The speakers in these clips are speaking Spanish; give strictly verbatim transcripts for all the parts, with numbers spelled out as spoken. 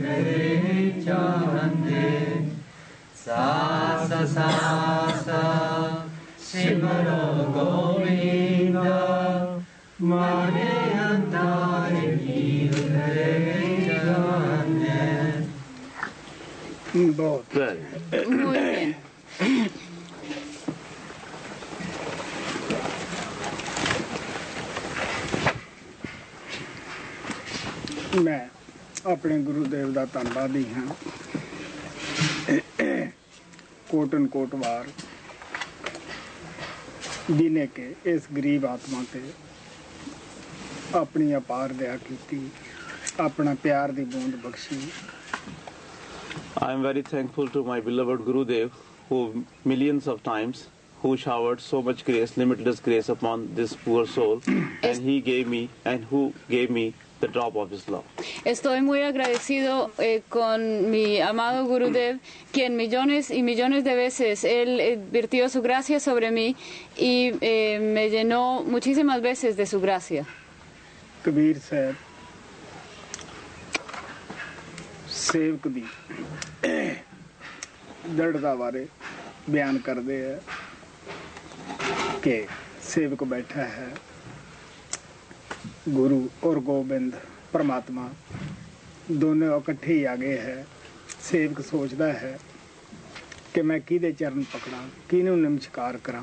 chande sa sa sa sa Simaro Govinda Mane Antare Chande. Muy bien. मैं अपने गुरुदेव का धन्नवादी हाँ कोटन कोट वार जिन्हें के इस गरीब आत्मा ते अपनी अपार दया की अपना प्यार दी बूंद Bakshi. I am very thankful to my beloved Gurudev who millions of times who showered so much grace, limitless grace upon this poor soul, and he gave me and who gave me the drop of his love. Estoy muy agradecido eh, con mi amado Gurudev, quien millones y millones de veces él eh, vertió su gracia sobre mí y eh, me llenó muchísimas veces de su gracia. Kabir साहब सेवक दी दृढ़ता बारे बयान करते हैं कि सेवक बैठा है गुरु और गोबिंद परमात्मा दोनों इकट्ठे ही आ गए हैं. सेवक सोचता है कि मैं किहदे चरण पकड़ा, किहनूं नमस्कार करा.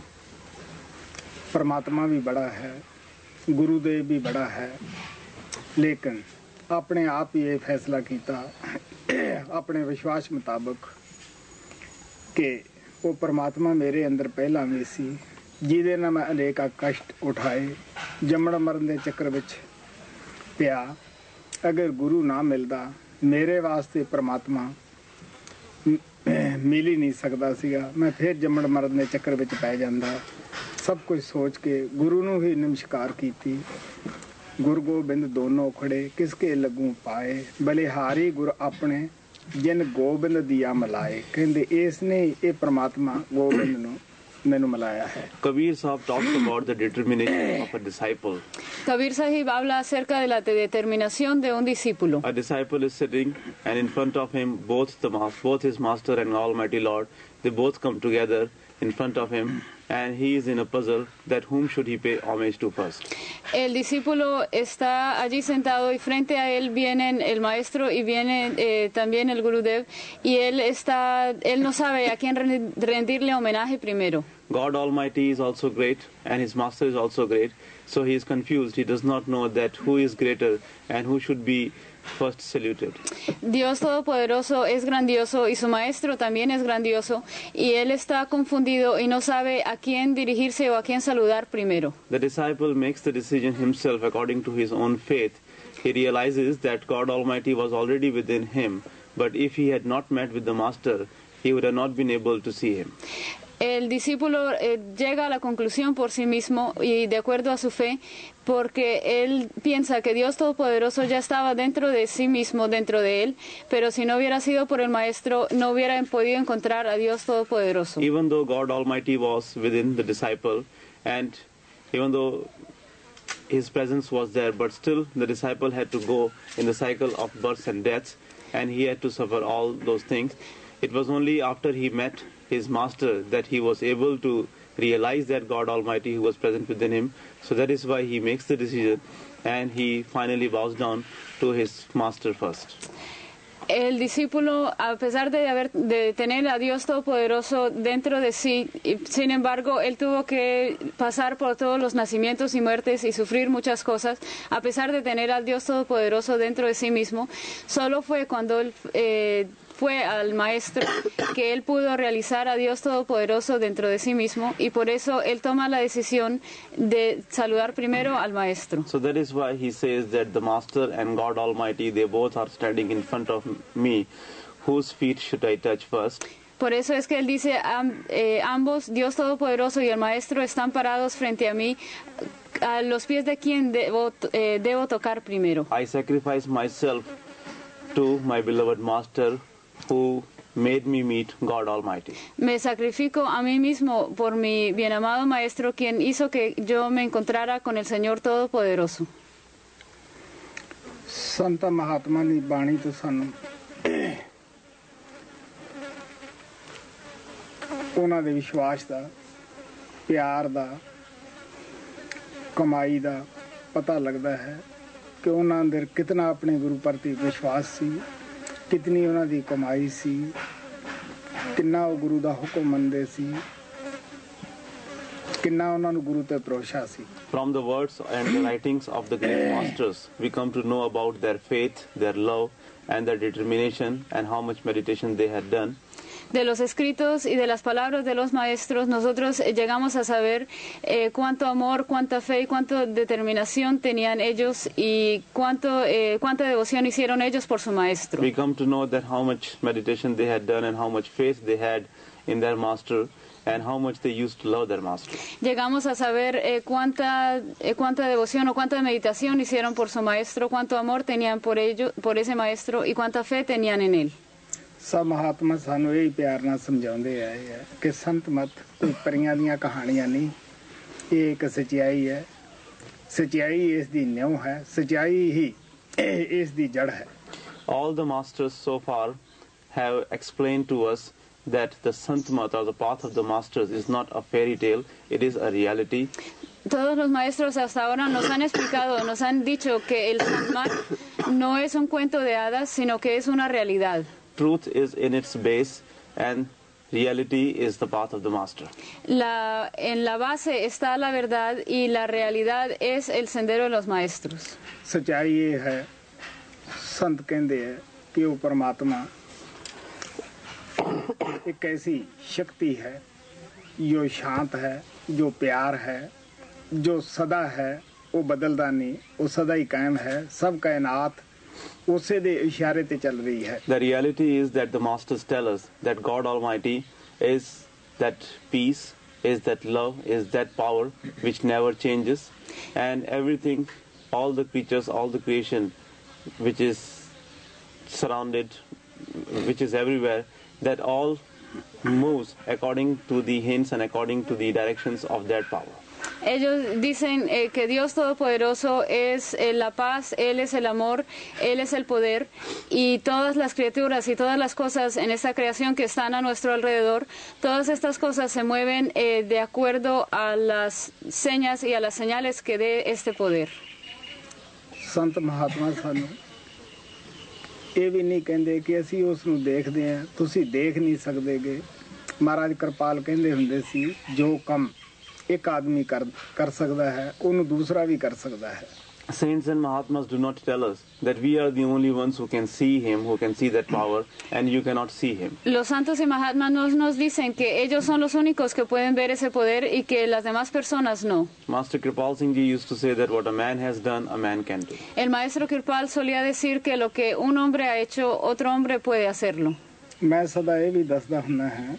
परमात्मा भी बड़ा है, गुरुदेव भी बड़ा है, लेकिन अपने आप ही ये फैसला किया अपने विश्वास मुताबिक कि वो परमात्मा मेरे अंदर पहला में सी जिहदे नाल मैं अनेक कष्ट उठाए, जमण मरण दे चक्कर विच पिया. अगर गुरु ना मिलदा मेरे वास्ते परमात्मा मिल ही नहीं सकता सीगा, मैं फिर जमण मरण दे चक्कर विच पै जांदा. सब कुछ सोच के गुरु नूं ही नमस्कार कीती. गुरु गोबिंद दोनों खड़े किसके लगू पाए, बलिहारी गुरु अपने जिन गोबिंद दिया मिलाए. कहंदे इसने ये परमात्मा गोबिंद नूं मैनू मिलाया है. Kabir Sahib talks about the determination of a disciple. Kabir Sahib habla acerca de la determinación de un discípulo. A disciple is sitting, and in front of him both the both his master and Almighty Lord, they both come together in front of him, and he is in a puzzle that whom should he pay homage to first. El discípulo está allí sentado y frente a él vienen el maestro y viene eh, también el Gurudev, y él está él no sabe a quién rendirle homenaje primero. God Almighty is also great and his master is also great, so he is confused. He does not know that who is greater and who should be first saluted. Dios Todopoderoso es grandioso y su maestro también es grandioso, y él está confundido y no sabe a quién dirigirse o a quién saludar primero. The disciple makes the decision himself according to his own faith. He realizes that God Almighty was already within him, but if he had not met with the master, he would have not been able to see him. El discípulo eh, llega a la conclusión por sí mismo y de acuerdo a su fe, porque él piensa que Dios Todopoderoso ya estaba dentro de sí mismo, dentro de él, pero si no hubiera sido por el maestro, no hubiera podido encontrar a Dios Todopoderoso. Even though God Almighty was within the disciple, and even though his presence was there, but still the disciple had to go in the cycle of births and deaths, and he had to suffer all those things. It was only after he met his master that he was able to realize that God Almighty who was present within him. So that is why he makes the decision and he finally bows down to his master first. El discípulo, a pesar de, haber, de tener a Dios Todopoderoso dentro de sí, sin embargo, él tuvo que pasar por todos los nacimientos y muertes y sufrir muchas cosas, a pesar de tener al Dios Todopoderoso dentro de sí mismo. Solo fue cuando él eh, fue al maestro que él pudo realizar a Dios Todopoderoso dentro de sí mismo, y por eso él toma la decisión de saludar primero al maestro. So that is why he says that the master and God Almighty, they both are standing in front of me. Whose feet should I touch first? Por eso es que él dice, am, eh, ambos, Dios Todopoderoso y el Maestro, están parados frente a mí. A los pies de quien debo, eh, debo tocar primero. I sacrifice myself to my beloved Master who made me meet God Almighty. Me sacrifico a mí mismo por mi bienamado Maestro, quien hizo que yo me encontrara con el Señor Todopoderoso. ਸੰਤਾਂ ਮਹਾਤਮਾ ਦੀ ਬਾਣੀ ਤੋਂ ਸਾਨੂੰ ਉਹਨਾਂ ਦੇ ਵਿਸ਼ਵਾਸ ਦਾ, ਪਿਆਰ ਦਾ, ਕਮਾਈ ਦਾ ਪਤਾ ਲੱਗਦਾ ਹੈ ਕਿ ਉਹਨਾਂ ਅੰਦਰ ਕਿਤਨਾ ਆਪਣੇ ਗੁਰੂ ਪ੍ਰਤੀ ਵਿਸ਼ਵਾਸ ਸੀ, ਕਿਤਨੀ ਉਹਨਾਂ ਦੀ ਕਮਾਈ ਸੀ, ਕਿੰਨਾ ਉਹ ਗੁਰੂ ਦਾ ਹੁਕਮ ਮੰਨਦੇ ਸੀ, ਕਿੰਨਾ ਉਹਨਾਂ ਨੂੰ ਗੁਰੂ ਤੇ ਭਰੋਸਾ ਸੀ। From the words and the writings of the great masters, we come to know about their faith, their love, and their determination, and how much meditation they had done. De los escritos y de las palabras de los maestros, nosotros eh, llegamos a saber eh, cuánto amor, cuánta fe y cuánta determinación tenían ellos y cuánto, eh, cuánta devoción hicieron ellos por su maestro. We come to know that how much meditation they had done and how much faith they had in their master, and how much they used to love their master. Llegamos a saber eh, cuánta, eh, cuánta devoción o cuánta meditación hicieron por su maestro, cuánto amor tenían por ello, por ese maestro y cuánta fe tenían en él. ਸਭ ਮਹਾਤਮਾ ਸਾਨੂੰ ਇਹ ਪਿਆਰ ਨਾਲ ਸਮਝਾਉਂਦੇ ਆਏ ਹੈ ਕਿ ਸੰਤ ਮਤ ਕੋਈ ਪਰੀਆਂ ਦੀਆਂ ਕਹਾਣੀਆਂ ਨਹੀਂ, ਇਹ ਇੱਕ ਸੱਚਾਈ ਹੈ, ਸੱਚਾਈ ਇਸ ਦੀ ਨਿਉ ਹੈ, ਸੱਚਾਈ ਹੀ ਇਸ ਦੀ ਜੜ ਹੈ। All the masters so far have explained to us that the Sant Mat, or the path of the masters, is not a fairy tale, it is a reality. Todos los maestros hasta ahora nos han explicado, nos han dicho que el Santmat no es un cuento de hadas, sino que es una realidad. Truth is in its base, and reality is the path of the master. La, en la base está la verdad y la realidad es el sendero de los maestros. ਸੱਚਾਈ ਇਹ ਹੈ, ਸੰਤ ਕਹਿੰਦੇ ਹੈ ਕਿ ਉਹ ਪਰਮਾਤਮਾ एक ऐसी शक्ति है जो शांत है, जो प्यार है, जो सदा है, वो बदलदा नहीं, वो सदा ही कायम है, सब कायनात उसे दे इशारे ते चल रही है। The reality is that the masters tell us that God Almighty is that peace, is that love, is that power which never changes, and everything, all the creatures, all the creation which is surrounded, which is everywhere, that all moves according to the hints and according to the directions of that power. Ellos dicen eh, que Dios Todopoderoso es eh, la paz, Él es el amor, Él es el poder, y todas las criaturas y todas las cosas en esta creación que están a nuestro alrededor, todas estas cosas se mueven eh, de acuerdo a las señas y a las señales que dé este poder. ਸੰਤ ਮਹਾਤਮਾ ਸਾਨੂੰ ਇਹ ਵੀ ਨਹੀਂ ਕਹਿੰਦੇ ਕਿ ਅਸੀਂ ਉਸ ਨੂੰ ਦੇਖਦੇ ਹਾਂ, ਤੁਸੀਂ ਦੇਖ ਨਹੀਂ ਸਕਦੇਗੇ। ਮਹਾਰਾਜ ਕਿਰਪਾਲ ਕਹਿੰਦੇ ਹੁੰਦੇ ਸੀ, ਜੋ ਕੰਮ ਇੱਕ ਆਦਮੀ ਕਰ ਕਰ ਸਕਦਾ ਹੈ ਉਹਨੂੰ ਦੂਸਰਾ ਵੀ ਕਰ ਸਕਦਾ ਹੈ। Saints and Mahatmas do not tell us that we are the only ones who can see him, who can see that power, and you cannot see him. Los santos y mahatmas nos, nos dicen que ellos son los únicos que pueden ver ese poder y que las demás personas no. Master Kripal Singh Ji used to say that what a man has done, a man can do. El maestro Kirpal solía decir que lo que un hombre ha hecho, otro hombre puede hacerlo. ਮੈਂ ਸਦਾ ਇਹ ਵੀ ਦੱਸਦਾ ਹੁੰਦਾ ਹਾਂ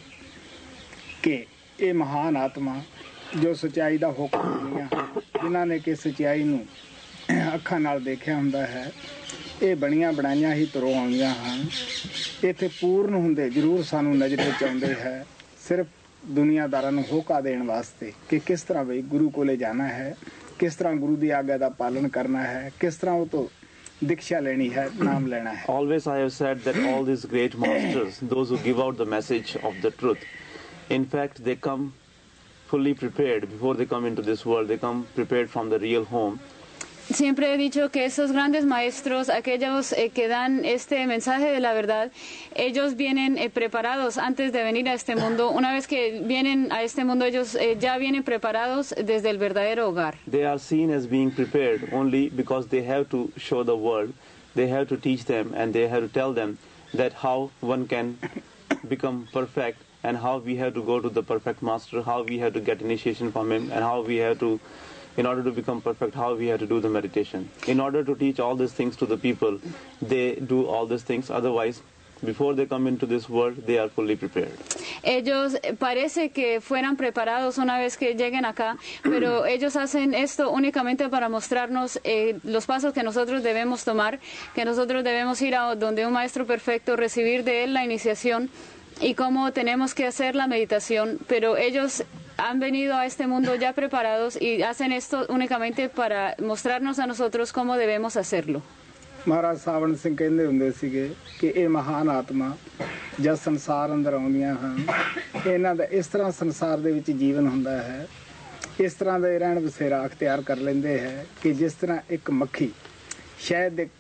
ਕਿ ਇਹ ਮਹਾਨ ਆਤਮਾ ਜੋ ਸੱਚਾਈ ਦਾ ਹੁਕਮ ਦਿੰਦੀਆਂ ਹਨ, ਜਿਨ੍ਹਾਂ ਨੇ ਕਿ ਸੱਚਾਈ ਨੂੰ ਅੱਖਾਂ ਨਾਲ ਦੇਖਿਆ ਹੁੰਦਾ ਹੈ, ਇਹ ਬਣੀਆਂ ਬਣਾਈਆਂ ਹੀ ਤੁਰੋਂ ਆਉਂਦੀਆਂ ਹਨ। ਇੱਥੇ ਪੂਰਨ ਹੁੰਦੇ ਜ਼ਰੂਰ ਸਾਨੂੰ ਨਜ਼ਰ ਵਿੱਚ ਆਉਂਦੇ ਹੈ, ਸਿਰਫ ਦੁਨੀਆਦਾਰਾਂ ਨੂੰ ਹੋਕਾ ਦੇਣ ਵਾਸਤੇ ਕਿ ਕਿਸ ਤਰ੍ਹਾਂ ਬਈ ਗੁਰੂ ਕੋਲੇ ਜਾਣਾ ਹੈ, ਕਿਸ ਤਰ੍ਹਾਂ ਗੁਰੂ ਦੀ ਆਗਿਆ ਦਾ ਪਾਲਨ ਕਰਨਾ ਹੈ, ਕਿਸ ਤਰ੍ਹਾਂ ਉਹ ਤੋਂ ਦੀਕਸ਼ਾ ਲੈਣੀ ਹੈ, ਨਾਮ ਲੈਣਾ ਹੈ। Always I have said that all these great masters, those who give out the message of the truth, in fact they come fully prepared before they come into this world. They come prepared from the real home. Siempre he dicho que esos grandes maestros, aquellos eh, que dan este mensaje de la verdad, ellos vienen eh, preparados antes de venir a este mundo. Una vez que vienen a este mundo, ellos eh, ya vienen preparados desde el verdadero hogar. They are seen as being prepared only because they have to show the world, they have to teach them, and they have to tell them that how one can become perfect, and how we have to go to the perfect master, how we have to get initiation from him, and how we have to, in order to become perfect, how we have to do the meditation. In order to teach all these things to the people, they do all these things. Otherwise, before they come into this world, they are fully prepared. Ellos parece que fueran preparados una vez que lleguen acá, pero ellos hacen esto únicamente para mostrarnos eh, los pasos que nosotros debemos tomar, que nosotros debemos ir a donde un maestro perfecto, recibir de él la iniciación y cómo tenemos que hacer la meditación, pero ellos han venido a este mundo ya preparados y hacen esto únicamente para mostrarnos a nosotros cómo debemos hacerlo. ਮਹਾਰਾਜ ਸਾਵਣ ਸਿੰਘ ਕਹਿੰਦੇ ਹੁੰਦੇ ਸੀਗੇ ਕਿ ਇਹ ਮਹਾਨ ਆਤਮਾ ਜਦ ਸੰਸਾਰ ਅੰਦਰ ਆਉਂਦੀਆਂ ਹਨ ਇਹਨਾਂ ਦਾ ਇਸ ਤਰ੍ਹਾਂ ਸੰਸਾਰ ਦੇ ਵਿੱਚ ਜੀਵਨ ਹੁੰਦਾ ਹੈ, ਇਸ ਤਰ੍ਹਾਂ ਦਾ ਰਹਿਣ ਬਸੇਰਾ ਅਖਤਿਆਰ ਕਰ ਲੈਂਦੇ ਹੈ ਕਿ ਜਿਸ ਤਰ੍ਹਾਂ ਇੱਕ ਮੱਖੀ ਸ਼ਹਿਦ ਦੇ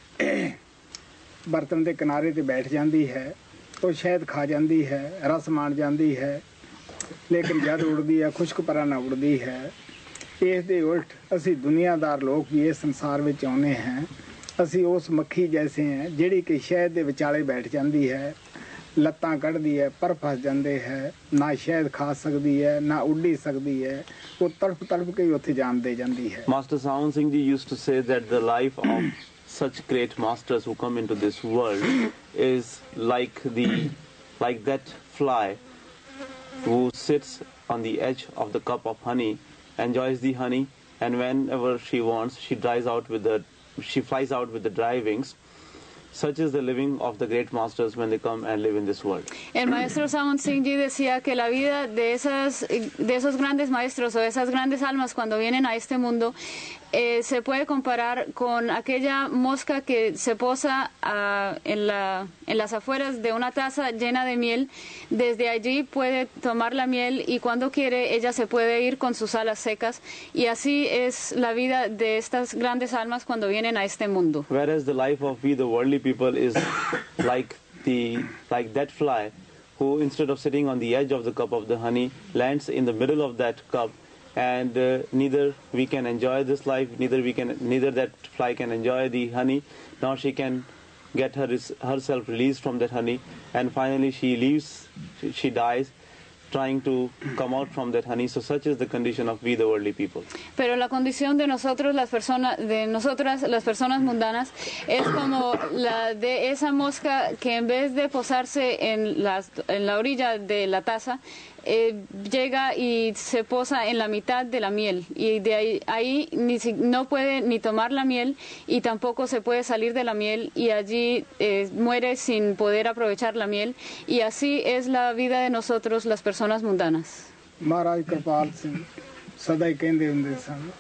ਬਰਤਨ ਦੇ ਕਿਨਾਰੇ ਤੇ ਬੈਠ ਜਾਂਦੀ ਹੈ, ਉਹ ਸ਼ਹਿਦ ਖਾ ਜਾਂਦੀ ਹੈ, ਰਸ ਮਾਣ ਜਾਂਦੀ ਹੈ, ਲੇਕਿਨ ਜਦ ਉੜਦੀ ਹੈ ਖੁਸ਼ਕ ਪਰਾਂ ਨਾ ਉੜਦੀ ਹੈ। ਇਸ ਦੇ ਉਲਟ ਅਸੀਂ ਦੁਨੀਆਦਾਰ ਲੋਕ ਵੀ ਇਸ ਸੰਸਾਰ ਵਿੱਚ ਆਉਂਦੇ ਹਾਂ, ਅਸੀਂ ਉਸ ਮੱਖੀ ਜੈਸੇ हैं ਜਿਹੜੀ ਕਿ ਸ਼ਹਿਦ ਦੇ ਵਿਚਾਲੇ ਬੈਠ ਜਾਂਦੀ ਹੈ, ਲੱਤਾਂ ਕੱਢਦੀ ਹੈ, ਪਰ ਫਸ ਜਾਂਦੇ ਹੈ, ਨਾ ਸ਼ਹਿਦ ਖਾ ਸਕਦੀ ਹੈ ਨਾ ਉੱਡੀ ਸਕਦੀ ਹੈ, ਉਹ ਤੜਫ ਤੜਫ ਕੇ ਹੀ ਉੱਥੇ ਜਾਨ ਦੇ ਜਾਂਦੀ ਹੈ। Master Sawan Singh Ji used to say that the life of such great masters who come into this world is like the like that fly who sits on the edge of the cup of honey, enjoys the honey, and whenever she wants she dries out with the she flies out with the dry wings. Such is the living of the great masters when they come and live in this world. El maestro Sawan Singh Ji decía que la vida de esas de esos grandes maestros o esas grandes almas cuando vienen a este mundo eh, se puede comparar con aquella mosca que se posa uh, en la en las afueras de una taza llena de miel. Desde allí puede tomar la miel y cuando quiere ella se puede ir con sus alas secas, y así es la vida de estas grandes almas cuando vienen a este mundo. Whereas the life of we the worldly people is like the like that fly who instead of sitting on the edge of the cup of the honey lands in the middle of that cup, and uh, neither we can enjoy this life, neither we can neither that fly can enjoy the honey, nor she can get her herself released from that honey, and finally she leaves, she, she dies trying to come out from that honey. So such is the condition of we the worldly people. Pero la condición de nosotros las personas de nosotras las personas mundanas es como la de esa mosca que en vez de posarse en las en la orilla de la taza eh, llega y se posa en la mitad de la miel, y de ahí, ahí ni si, no puede ni tomar la miel y tampoco se puede salir de la miel, y allí eh, muere sin poder aprovechar la miel, y así es la vida de nosotros las personas mundanas. ਮਹਾਰਾਜ ਕਿਰਪਾਲ ਸਿੰਘ ਸਦਾ ਹੀ ਕਹਿੰਦੇ ਹੁੰਦੇ ਸਨ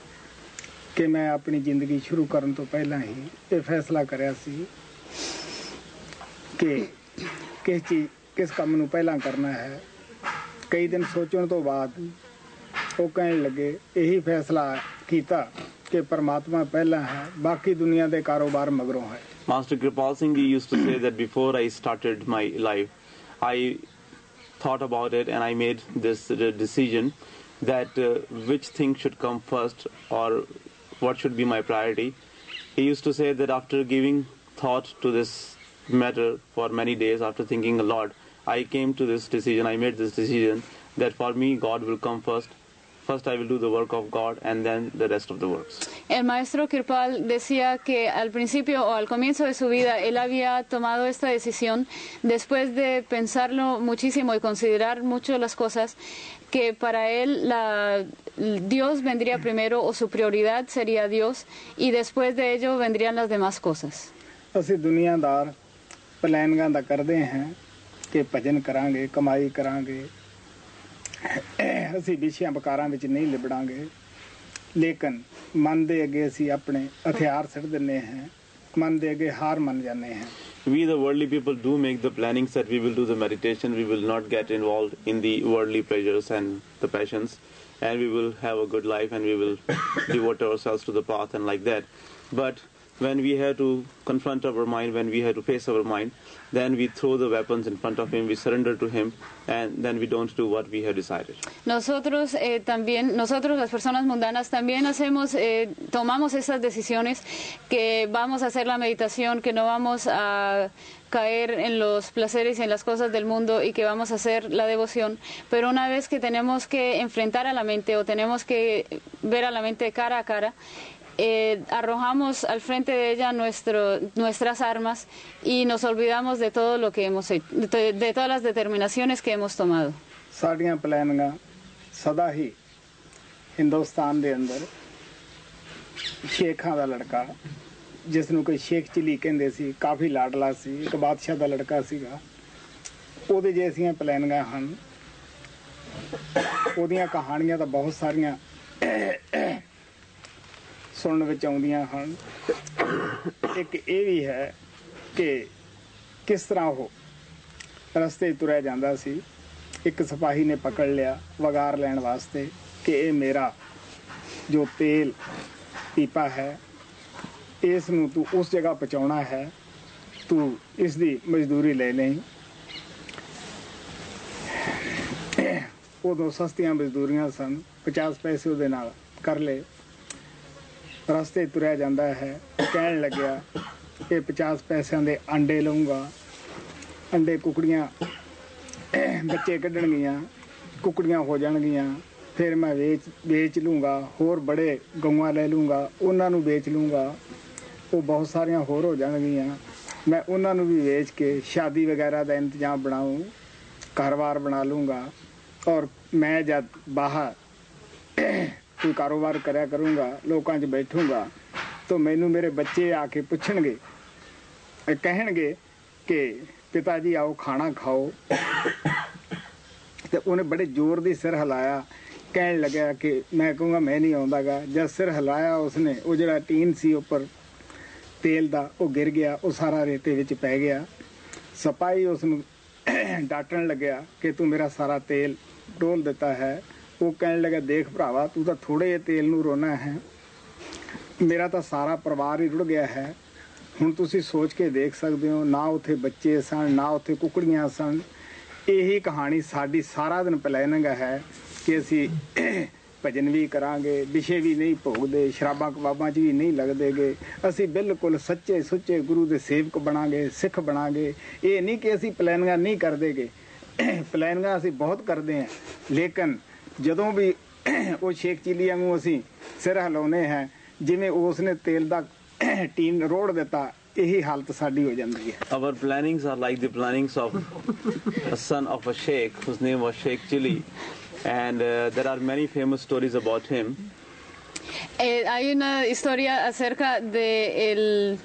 ਕਿ ਮੈਂ ਆਪਣੀ ਜ਼ਿੰਦਗੀ ਸ਼ੁਰੂ ਕਰਨ ਤੋਂ ਪਹਿਲਾਂ ਹੀ ਇਹ ਫੈਸਲਾ ਕਰਿਆ ਸੀ ਕਿ ਕਿਸ ਚੀਜ਼ ਕਿਸ ਕੰਮ ਨੂੰ ਪਹਿਲਾਂ ਕਰਨਾ ਹੈ। ਕਈ ਦਿਨ ਸੋਚਣ ਤੋਂ ਬਾਅਦ ਉਹ ਕਹਿਣ ਲੱਗੇ ਇਹੀ ਫੈਸਲਾ ਕੀਤਾ ਕਿ ਪਰਮਾਤਮਾ ਪਹਿਲਾਂ ਹੈ, ਬਾਕੀ ਦੁਨੀਆ ਦੇ ਕਾਰੋਬਾਰ ਮਗਰੋਂ ਹੈ। Master Kripal Singh Ji used to say that before I started my life, I thought about it and I made this uh, decision that uh, which thing should come first or what should be my priority. He used to say that after giving thought to this matter for many days, after thinking a lot, I came to this decision, I made this decision that for me God will come first. First I will do the work of God and then the rest of the works. El maestro Kirpal decía que al principio o al comienzo de su vida él había tomado esta decisión después de pensarlo muchísimo y considerar mucho las cosas, que para él la, Dios vendría primero, o su prioridad sería Dios, y después de ello vendrían las demás cosas. ਅਸੀਂ ਦੁਨੀਆਦਾਰ ਪਲਾਨਿੰਗਾਂ ਦਾ ਕਰਦੇ ਹਾਂ ਕਿ ਭਜਨ ਕਰਾਂਗੇ, ਕਮਾਈ ਕਰਾਂਗੇ, ਅਸੀਂ ਵਿਸ਼ਿਆਂ ਵਕਾਰਾਂ ਵਿੱਚ ਨਹੀਂ ਲਿਬੜਾਂਗੇ, ਲੇਕਿਨ ਮਨ ਦੇ ਅੱਗੇ ਅਸੀਂ ਆਪਣੇ ਹਥਿਆਰ ਸਿੱਟ ਦਿੰਦੇ ਹਾਂ, ਮਨ ਦੇ ਅੱਗੇ ਹਾਰ ਮੰਨ ਜਾਂਦੇ ਹਾਂ। We the worldly people do make the plannings that we will do the meditation, we will not get involved in the worldly pleasures and the passions, and we will have a good life and we will devote ourselves to the path and like that. But when we have to confront our mind, when we have to face our mind, then we throw the weapons in front of him, we surrender to him, and then we don't do what we have decided. Nosotros eh, también, nosotros las personas mundanas también hacemos, eh, tomamos esas decisiones, que vamos a hacer la meditación, que no vamos a caer en los placeres y en las cosas del mundo, y que vamos a hacer la devoción. Pero una vez que tenemos que enfrentar a la mente, o tenemos que ver a la mente cara a cara, Eh, arrojamos al frente de ella nuestro, nuestras armas y nos olvidamos de todo lo que hemos hecho, de, de todas las determinaciones que hemos tomado. ਸਾਡੀਆਂ ਪਲਾਨਿੰਗਾਂ ਸਦਾ ਹੀ ਹਿੰਦੁਸਤਾਨ ਦੇ ਅੰਦਰ ਸ਼ੇਖਾਂ ਦਾ ਲੜਕਾ, ਜਿਸ ਨੂੰ ਕੋਈ ਸ਼ੇਖ ਚਿਲੀ ਕਹਿੰਦੇ ਸੀ, ਕਾਫੀ ਲਾਡਲਾ ਸੀ, ਇੱਕ ਬਾਦਸ਼ਾਹ ਦਾ ਲੜਕਾ ਸੀਗਾ, ਉਹਦੇ ਜੈਸੀਆਂ ਪਲਾਨਿੰਗਾਂ ਹਨ। ਉਹਦੀਆਂ ਕਹਾਣੀਆਂ ਤਾਂ ਬਹੁਤ ਸਾਰੀਆਂ ਸੁਣਨ ਵਿੱਚ ਆਉਂਦੀਆਂ ਹਨ। ਇੱਕ ਇਹ ਵੀ ਹੈ ਕਿ ਕਿਸ ਤਰ੍ਹਾਂ ਉਹ ਰਸਤੇ ਤੁਰਿਆ ਜਾਂਦਾ ਸੀ। ਇੱਕ ਸਿਪਾਹੀ ਨੇ ਪਕੜ ਲਿਆ ਵਗਾਰ ਲੈਣ ਵਾਸਤੇ ਕਿ ਇਹ ਮੇਰਾ ਜੋ ਤੇਲ ਪੀਪਾ ਹੈ ਇਸ ਨੂੰ ਤੂੰ ਉਸ ਜਗ੍ਹਾ ਪਹੁੰਚਾਉਣਾ ਹੈ, ਤੂੰ ਇਸ ਦੀ ਮਜ਼ਦੂਰੀ ਲੈ ਲਈ। ਉਦੋਂ ਸਸਤੀਆਂ ਮਜ਼ਦੂਰੀਆਂ ਸਨ, ਪਚਾਸ ਪੈਸੇ ਉਹਦੇ ਨਾਲ ਕਰ ਲਏ। ਰਸਤੇ ਤੁਰਿਆ ਜਾਂਦਾ ਹੈ, ਕਹਿਣ ਲੱਗਿਆ ਕਿ ਪਚਾਸ ਪੈਸਿਆਂ ਦੇ ਅੰਡੇ ਲਊਂਗਾ, ਅੰਡੇ ਕੁਕੜੀਆਂ ਬੱਚੇ ਕੱਢਣਗੀਆਂ, ਕੁਕੜੀਆਂ ਹੋ ਜਾਣਗੀਆਂ, ਫਿਰ ਮੈਂ ਵੇਚ ਵੇਚ ਲੂੰਗਾ, ਹੋਰ ਬੜੇ ਗਊਆਂ ਲੈ ਲੂੰਗਾ, ਉਹਨਾਂ ਨੂੰ ਵੇਚ ਲੂੰਗਾ, ਉਹ ਬਹੁਤ ਸਾਰੀਆਂ ਹੋਰ ਹੋ ਜਾਣਗੀਆਂ, ਮੈਂ ਉਹਨਾਂ ਨੂੰ ਵੀ ਵੇਚ ਕੇ ਸ਼ਾਦੀ ਵਗੈਰਾ ਦਾ ਇੰਤਜ਼ਾਮ ਬਣਾऊँ, ਘਰ-ਬਾਰ ਬਣਾ ਲੂੰਗਾ, ਔਰ ਮੈਂ ਜਦ ਬਾਹਰ ਕੋਈ ਕਾਰੋਬਾਰ ਕਰਿਆ ਕਰੂੰਗਾ, ਲੋਕਾਂ 'ਚ ਬੈਠੂੰਗਾ, ਤਾਂ ਮੈਨੂੰ ਮੇਰੇ ਬੱਚੇ ਆ ਕੇ ਪੁੱਛਣਗੇ, ਕਹਿਣਗੇ ਕਿ ਪਿਤਾ ਜੀ ਆਓ ਖਾਣਾ ਖਾਓ। ਤੇ ਉਹਨੇ ਬੜੇ ਜ਼ੋਰ ਦੀ ਸਿਰ ਹਿਲਾਇਆ, ਕਹਿਣ ਲੱਗਿਆ ਕਿ ਮੈਂ ਕਹੂੰਗਾ ਮੈਂ ਨਹੀਂ ਆਉਂਦਾਗਾ। ਜਦ ਸਿਰ ਹਿਲਾਇਆ ਉਸਨੇ, ਉਹ ਜਿਹੜਾ ਟੀਨ ਸੀ ਉੱਪਰ ਤੇਲ ਦਾ ਉਹ ਗਿਰ ਗਿਆ, ਉਹ ਸਾਰਾ ਰੇਤੇ ਵਿੱਚ ਪੈ ਗਿਆ। ਸਿਪਾਹੀ ਉਸ ਨੂੰ ਡਾਂਟਣ ਲੱਗਿਆ ਕਿ ਤੂੰ ਮੇਰਾ ਸਾਰਾ ਤੇਲ ਡੋਲ ਦਿੱਤਾ ਹੈ। ਉਹ ਕਹਿਣ ਲੱਗਾ ਦੇਖ ਭਰਾਵਾ, ਤੂੰ ਤਾਂ ਥੋੜ੍ਹੇ ਜਿਹੇ ਤੇਲ ਨੂੰ ਰੋਣਾ ਹੈ, ਮੇਰਾ ਤਾਂ ਸਾਰਾ ਪਰਿਵਾਰ ਹੀ ਰੁੜ ਗਿਆ ਹੈ। ਹੁਣ ਤੁਸੀਂ ਸੋਚ ਕੇ ਦੇਖ ਸਕਦੇ ਹੋ, ਨਾ ਉੱਥੇ ਬੱਚੇ ਸਨ, ਨਾ ਉੱਥੇ ਕੁਕੜੀਆਂ ਸਨ। ਇਹੀ ਕਹਾਣੀ ਸਾਡੀ ਸਾਰਾ ਦਿਨ ਪਲੈਨਿੰਗ ਹੈ ਕਿ ਅਸੀਂ ਭਜਨ ਵੀ ਕਰਾਂਗੇ, ਵਿਸ਼ੇ ਵੀ ਨਹੀਂ ਭੋਗਦੇ, ਸ਼ਰਾਬਾਂ ਕਬਾਬਾਂ 'ਚ ਵੀ ਨਹੀਂ ਲੱਗਦੇਗੇ, ਅਸੀਂ ਬਿਲਕੁਲ ਸੱਚੇ ਸੁੱਚੇ ਗੁਰੂ ਦੇ ਸੇਵਕ ਬਣਾਂਗੇ, ਸਿੱਖ ਬਣਾਂਗੇ। ਇਹ ਨਹੀਂ ਕਿ ਅਸੀਂ ਪਲੈਨਿੰਗਾਂ ਨਹੀਂ ਕਰਦੇਗੇ, ਪਲੈਨਿੰਗਾਂ ਅਸੀਂ ਬਹੁਤ ਕਰਦੇ ਹਾਂ, ਲੇਕਿਨ ਜਦੋਂ ਵੀ ਉਹ ਸ਼ੇਖ ਚਿੱਲੀ ਵਾਂਗੂ ਅਸੀਂ ਸਿਰ ਹਿਲਾਉਂਦੇ ਹਾਂ, ਜਿਵੇਂ ਉਸਨੇ ਤੇਲ ਦਾ ਟੀਨ ਰੋੜ ਦਿੱਤਾ, ਇਹੀ ਹਾਲਤ ਸਾਡੀ ਹੋ ਜਾਂਦੀ ਹੈ। Our plannings are like the plannings of a son of a sheikh whose name was Sheikh Chili, and uh, there are many famous stories about him. Eh, hay una historia acerca de el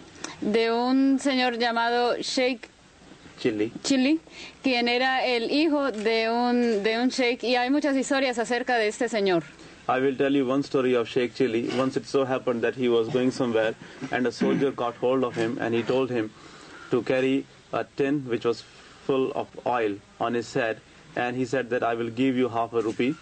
de un señor llamado Sheikh Chili. Chili, quien era el hijo de un de un sheikh, y hay muchas historias acerca de este señor. I will tell you one story of Sheikh Chili. Once it so happened that he was going somewhere and a soldier caught hold of him and he told him to carry a tin which was full of oil on his head, and he said that I will give you half a rupee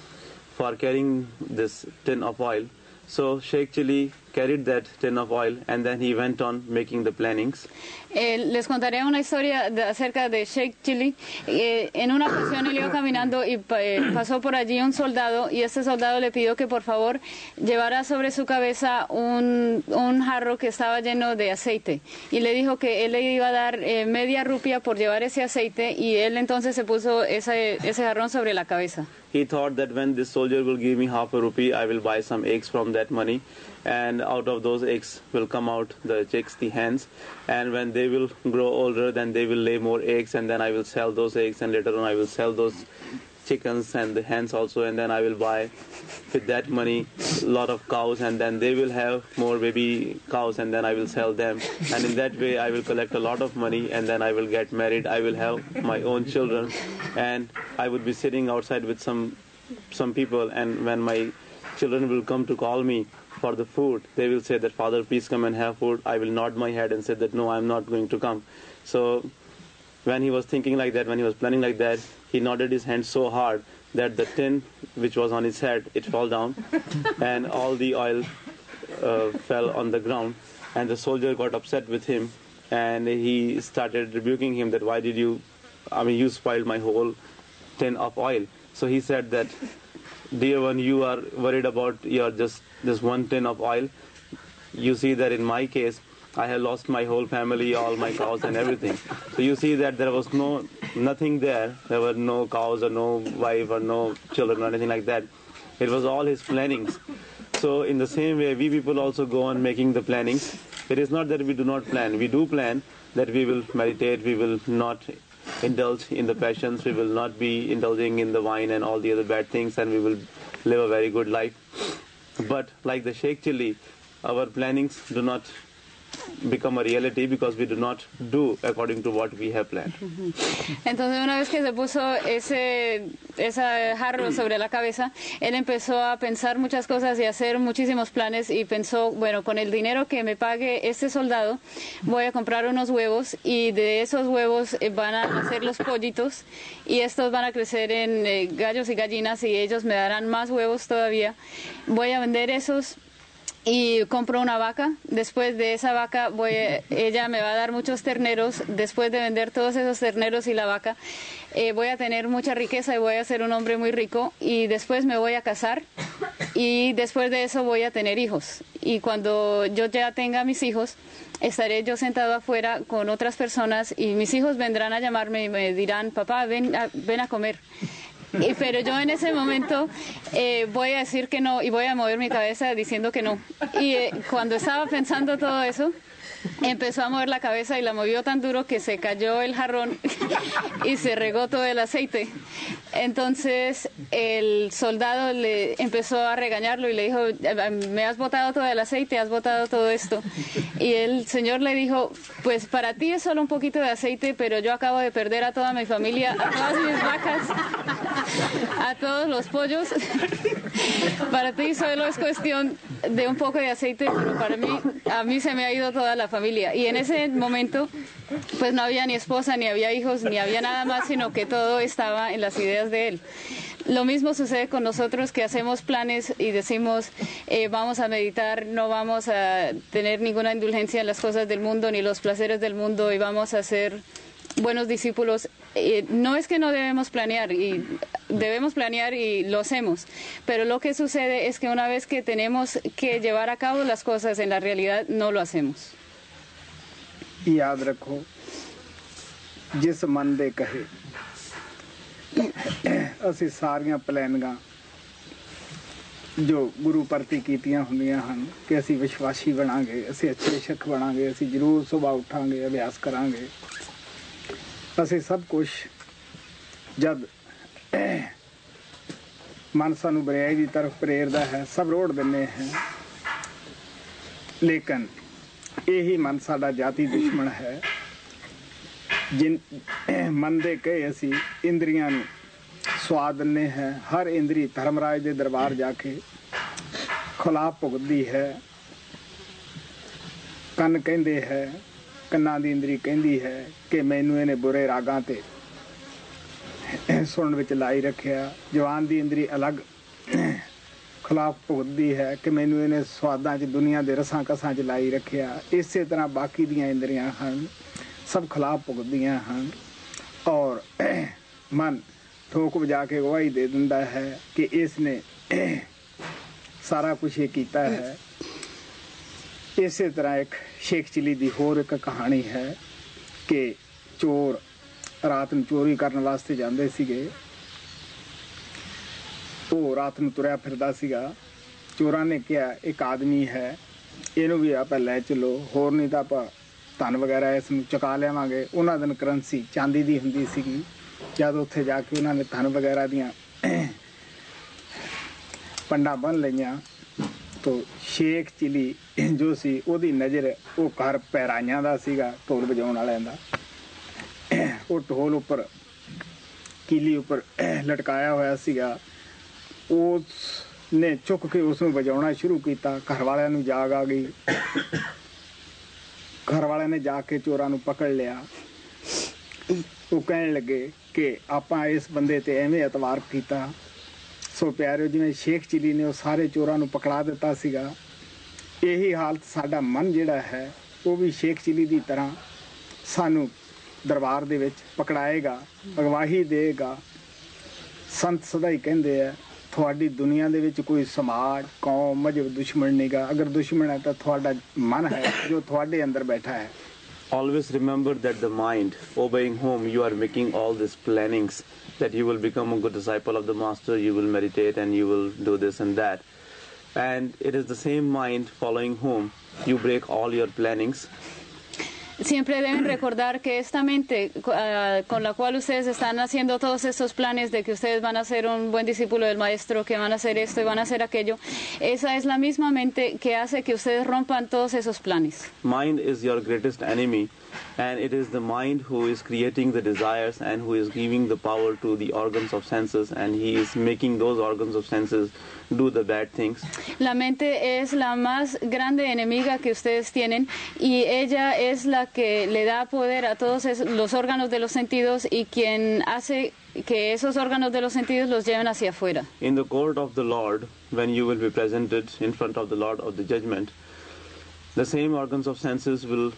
for carrying this tin of oil. So Sheikh Chili carried that tin of oil and then he went on making the plannings. Eh, les contaré una historia de, acerca de Sheikh Chili. Eh, en una ocasión él iba caminando y eh, pasó por allí un soldado, y este soldado le pidió que por favor llevara sobre su cabeza un, un jarro que estaba lleno de aceite, y le dijo que él le iba a dar eh, media rupia por llevar ese aceite, y él entonces se puso ese, ese jarrón sobre la cabeza. He thought that when this soldier will give me half a rupee, I will buy some eggs from that money, and out of those eggs will come out the chicks, the hens, and when they will grow older, then they will lay more eggs, and then I will sell those eggs, and later on I will sell those chickens and the hens also, and then I will buy with that money a lot of cows, and then they will have more baby cows, and then I will sell them, and in that way I will collect a lot of money, and then I will get married, I will have my own children, and I would be sitting outside with some some people, and when my children will come to call me for the food, they will say that, Father, please come and have food. I will nod my head and say that, no, I'm not going to come. So when he was thinking like that, when he was planning like that, he nodded his hand so hard that the tin which was on his head, it fell down, and all the oil uh, fell on the ground, and the soldier got upset with him, and he started rebuking him that, why did you, I mean, you spoiled my whole tin of oil. So he said that, dear one, you are worried about your just this one tin of oil. You see that in my case, I have lost my whole family, all my cows and everything. So you see that there was no nothing there. There were no cows or no wife or no children or anything like that. It was all his plannings. So in the same way, we people also go on making the plannings. It is not that we do not plan. We do plan that we will meditate, we will not indulge in the passions, we will not be indulging in the wine and all the other bad things, and we will live a very good life. But like the Sheikh Chili, our plannings do not become a reality because we do not do according to what we have planned. Entonces una vez que se puso ese, ese jarro sobre la cabeza, él empezó a pensar muchas cosas y a hacer muchísimos planes y pensó, bueno, con el dinero que me pague este soldado voy a comprar unos huevos y de esos huevos eh, van a nacer los pollitos y estos van a crecer en eh, gallos y gallinas y ellos me darán más huevos todavía. Voy a vender esos y compro una vaca. Después de esa vaca voy, ella me va a dar muchos terneros. Después de vender todos esos terneros y la vaca eh, voy a tener mucha riqueza y voy a ser un hombre muy rico y después me voy a casar y después de eso voy a tener hijos y cuando yo ya tenga mis hijos estaré yo sentado afuera con otras personas y mis hijos vendrán a llamarme y me dirán, papá, ven a, ven a comer. Y, pero yo en ese momento eh, voy a decir que no y voy a mover mi cabeza diciendo que no. Y eh, cuando estaba pensando todo eso, empezó a mover la cabeza y la movió tan duro que se cayó el jarrón y se regó todo el aceite. Entonces el soldado le empezó a regañarlo y le dijo, me has botado todo el aceite, has botado todo esto. Y el señor le dijo, pues para ti es solo un poquito de aceite, pero yo acabo de perder a toda mi familia, a todas mis vacas, a todos los pollos. Para ti solo es cuestión de un poco de aceite, pero para mí, a mí se me ha ido toda la familia. Y en ese momento, pues no había ni esposa, ni había hijos, ni había nada más, sino que todo estaba en las ideas de él. Lo mismo sucede con nosotros que hacemos planes y decimos, eh, vamos a meditar, no vamos a tener ninguna indulgencia en las cosas del mundo, ni los placeres del mundo, y vamos a ser buenos discípulos. Eh, no es que no debemos planear, y debemos planear y lo hacemos, pero lo que sucede es que una vez que tenemos que llevar a cabo las cosas en la realidad, no lo hacemos. याद रखो जिस मन दे कहे ਅਸੀਂ ਸਾਰੀਆਂ ਪਲੈਨਿੰਗਾਂ ਜੋ ਗੁਰੂ ਪ੍ਰਤੀ ਕੀਤੀਆਂ ਹੁੰਦੀਆਂ ਹਨ ਕਿ ਅਸੀਂ ਵਿਸ਼ਵਾਸੀ ਬਣਾਂਗੇ, ਅਸੀਂ ਅੱਛੇ ਸਿੱਖ ਬਣਾਂਗੇ, ਅਸੀਂ ਜ਼ਰੂਰ ਸੁਬਾਹ ਉੱਠਾਂਗੇ, ਅਭਿਆਸ ਕਰਾਂਗੇ, ਅਸੀਂ ਸਭ ਕੁਝ ਜਦ ਮਨ ਸਾਨੂੰ ਬੁਰਾਈ ਦੀ ਤਰਫ ਪ੍ਰੇਰਦਾ ਹੈ ਸਭ ਰੋੜ ਦਿੰਦੇ ਹਾਂ, ਲੇਕਿਨ ਇਹੀ ਮਨ ਸਾਡਾ ਜਾਤੀ ਦੁਸ਼ਮਣ ਹੈ। ਜਿਨ ਮਨ ਦੇ ਕਹੇ ਅਸੀਂ ਇੰਦਰੀਆਂ ਨੂੰ ਸਵਾਦ ਦਿੰਦੇ ਹਾਂ, ਹਰ ਇੰਦਰੀ ਧਰਮਰਾਜ ਦੇ ਦਰਬਾਰ ਜਾ ਕੇ ਖਿਲਾਫ ਭੁਗਤਦੀ ਹੈ। ਕੰਨ ਕਹਿੰਦੇ ਹੈ, ਕੰਨਾਂ ਦੀ ਇੰਦਰੀ ਕਹਿੰਦੀ ਹੈ ਕਿ ਮੈਨੂੰ ਇਹਨੇ ਬੁਰੇ ਰਾਗਾਂ ਤੇ ਸੁਣਨ ਵਿੱਚ ਲਾਈ ਰੱਖਿਆ। ਜਵਾਨ ਦੀ ਇੰਦਰੀ ਅਲੱਗ ਖਿਲਾਫ ਭੁਗਤਦੀ ਹੈ ਕਿ ਮੈਨੂੰ ਇਹਨੇ ਸਵਾਦਾਂ 'ਚ ਦੁਨੀਆ ਦੇ ਰਸਾਂ ਕਸਾਂ 'ਚ ਲਾਈ ਰੱਖਿਆ। ਇਸੇ ਤਰ੍ਹਾਂ ਬਾਕੀ ਦੀਆਂ ਇੰਦਰੀਆਂ ਹਨ, ਸਭ ਖਿਲਾਫ ਭੁਗਤਦੀਆਂ ਹਨ ਔਰ ਮਨ ਠੋਕ ਵਜਾ ਕੇ ਗਵਾਹੀ ਦੇ ਦਿੰਦਾ ਹੈ ਕਿ ਇਸ ਨੇ ਸਾਰਾ ਕੁਝ ਇਹ ਕੀਤਾ ਹੈ। ਇਸੇ ਤਰ੍ਹਾਂ ਇੱਕ ਸ਼ੇਖ ਚਿਲੀ ਦੀ ਹੋਰ ਇੱਕ ਕਹਾਣੀ ਹੈ ਕਿ ਚੋਰ ਰਾਤ ਨੂੰ ਚੋਰੀ ਕਰਨ ਵਾਸਤੇ ਜਾਂਦੇ ਸੀਗੇ। ਉਹ ਰਾਤ ਨੂੰ ਤੁਰਿਆ ਫਿਰਦਾ ਸੀਗਾ। ਚੋਰਾਂ ਨੇ ਕਿਹਾ ਇੱਕ ਆਦਮੀ ਹੈ, ਇਹਨੂੰ ਵੀ ਆਪਾਂ ਲੈ ਚਲੋ, ਹੋਰ ਨਹੀਂ ਤਾਂ ਆਪਾਂ ਧਨ ਵਗੈਰਾ ਇਸ ਨੂੰ ਚੁਕਾ ਲਿਆਵਾਂਗੇ। ਉਹਨਾਂ ਦਿਨ ਕਰੰਸੀ ਚਾਂਦੀ ਦੀ ਹੁੰਦੀ ਸੀਗੀ। ਜਦ ਉੱਥੇ ਜਾ ਕੇ ਉਹਨਾਂ ਨੇ ਧਨ ਵਗੈਰਾ ਦੀਆਂ ਪੰਡਾਂ ਬੰਨ੍ਹ ਲਈਆਂ ਤਾਂ ਸ਼ੇਖ ਚਿਲੀ ਜੋ ਸੀ ਉਹਦੀ ਨਜ਼ਰ ਉਹ ਘਰ ਪੈਰਾਈਆਂ ਦਾ ਸੀਗਾ, ਢੋਲ ਵਜਾਉਣ ਵਾਲਿਆਂ ਦਾ। ਉਹ ਢੋਲ ਉੱਪਰ ਕੀਲੀ ਉੱਪਰ ਲਟਕਾਇਆ ਹੋਇਆ ਸੀਗਾ। ਉਸ ਨੇ ਚੁੱਕ ਕੇ ਉਸ ਨੂੰ ਵਜਾਉਣਾ ਸ਼ੁਰੂ ਕੀਤਾ। ਘਰ ਵਾਲਿਆਂ ਨੂੰ ਜਾਗ ਆ ਗਈ। ਘਰ ਵਾਲਿਆਂ ਨੇ ਜਾ ਕੇ ਚੋਰਾਂ ਨੂੰ ਪਕੜ ਲਿਆ। ਉਹ ਕਹਿਣ ਲੱਗੇ ਕਿ ਆਪਾਂ ਇਸ ਬੰਦੇ ਤੇ ਐਵੇਂ ਐਤਵਾਰ ਕੀਤਾ। ਸੋ ਪਿਆਰਿਓ, ਜਿਵੇਂ ਸ਼ੇਖ ਚਿਲੀ ਨੇ ਉਹ ਸਾਰੇ ਚੋਰਾਂ ਨੂੰ ਪਕੜਾ ਦਿੱਤਾ ਸੀਗਾ, ਇਹੀ ਹਾਲਤ ਸਾਡਾ ਮਨ ਜਿਹੜਾ ਹੈ ਉਹ ਵੀ ਸ਼ੇਖ ਚਿਲੀ ਦੀ ਤਰ੍ਹਾਂ ਸਾਨੂੰ ਦਰਬਾਰ ਦੇ ਵਿੱਚ ਪਕੜਾਏਗਾ, ਅਗਵਾਹੀ ਦੇਗਾ। ਸੰਤ ਸਦਾ ਹੀ ਕਹਿੰਦੇ ਆ ਤੁਹਾਡੀ ਦੁਨੀਆ ਦੇ ਵਿੱਚ ਕੋਈ ਸਮਾਜ, ਕੌਮ, ਮਜ਼ਹਬ ਦੁਸ਼ਮਣ ਨਹੀਂਗਾ। ਅਗਰ ਦੁਸ਼ਮਣ ਹੈ ਤਾਂ ਤੁਹਾਡਾ ਮਨ ਹੈ ਜੋ ਤੁਹਾਡੇ ਅੰਦਰ ਬੈਠਾ ਹੈ। Always remember that the mind, obeying whom you are making all these plannings, that you will become a good disciple of the Master, you will meditate and you will do this and that. And it is the same mind following whom you break all your plannings. siempre deben recordar que esta mente uh, con la cual ustedes están haciendo todos estos planes de que ustedes van a ser un buen discípulo del maestro, que van a hacer esto y van a hacer aquello, esa es la misma mente que hace que ustedes rompan todos esos planes. Mind is your greatest enemy, and it is the mind who is creating the desires and who is giving the power to the organs of senses, and he is making those organs of senses do the bad things. La mente es la más grande enemiga que ustedes tienen y ella es la que le da poder a todos esos, los órganos de los sentidos y quien hace que esos órganos de los sentidos los lleven hacia afuera. In the court of the Lord, when you will be presented in front of the Lord of the judgment, the same organs of senses will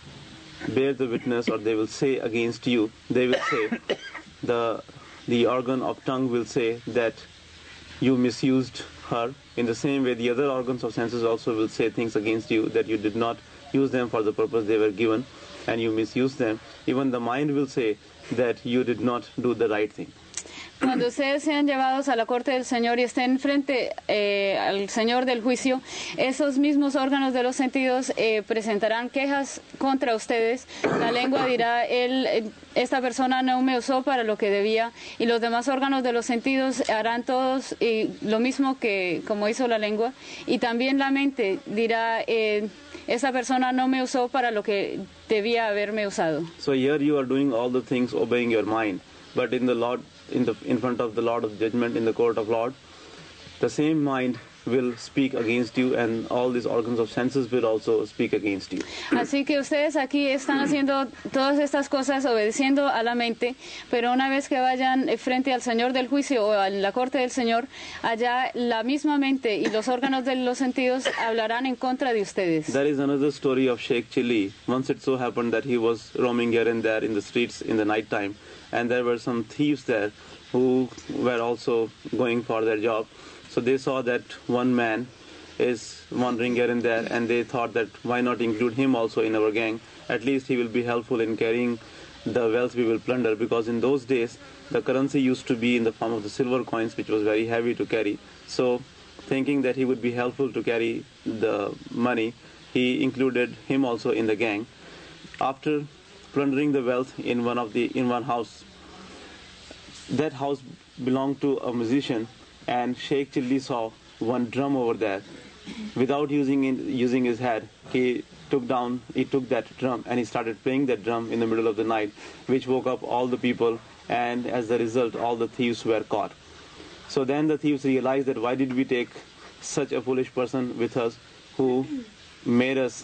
bear the witness, or they will say against you. They will say, the the organ of tongue will say that you misused her. In the same way, the other organs of senses also will say things against you, that you did not use them for the purpose they were given, and you misused them. Even the mind will say that you did not do the right thing. Cuando ustedes sean llevados a la corte del Señor y estén frente eh, al Señor del juicio, esos mismos órganos de los sentidos eh, presentarán quejas contra ustedes. La lengua dirá, él, esta persona no me usó para lo que debía, y los demás órganos de los sentidos harán todos y lo mismo que como hizo la lengua. Y también la mente dirá, eh, esta persona no me usó para lo que debía haberme usado. So here you are doing all the things obeying your mind, but in the Lord, in the in front of the Lord of judgment, in the court of Lord, the same mind will speak against you, and all these organs of senses will also speak against you. Así que ustedes aquí están haciendo todas estas cosas obedeciendo a la mente, pero una vez que vayan frente al Señor del juicio o a la corte del Señor, allá la misma mente y los órganos de los sentidos hablarán en contra de ustedes. There is another story of Sheikh Chilli. Once it so happened that he was roaming here and there in the streets in the night time, and there were some thieves there who were also going for their job. So they saw that one man is wandering here and there, and they thought that why not include him also in our gang? At least he will be helpful in carrying the wealth we will plunder, because in those days the currency used to be in the form of the silver coins, which was very heavy to carry. So thinking that he would be helpful to carry the money, he included him also in the gang. After plundering the wealth in one of the in one house, that house belonged to a musician, and Sheikh Chilli saw one drum over there. Without using in, using his head, he took down he took that drum and he started playing that drum in the middle of the night, which woke up all the people, and as a result all the thieves were caught. So then the thieves realized that why did we take such a foolish person with us, who made us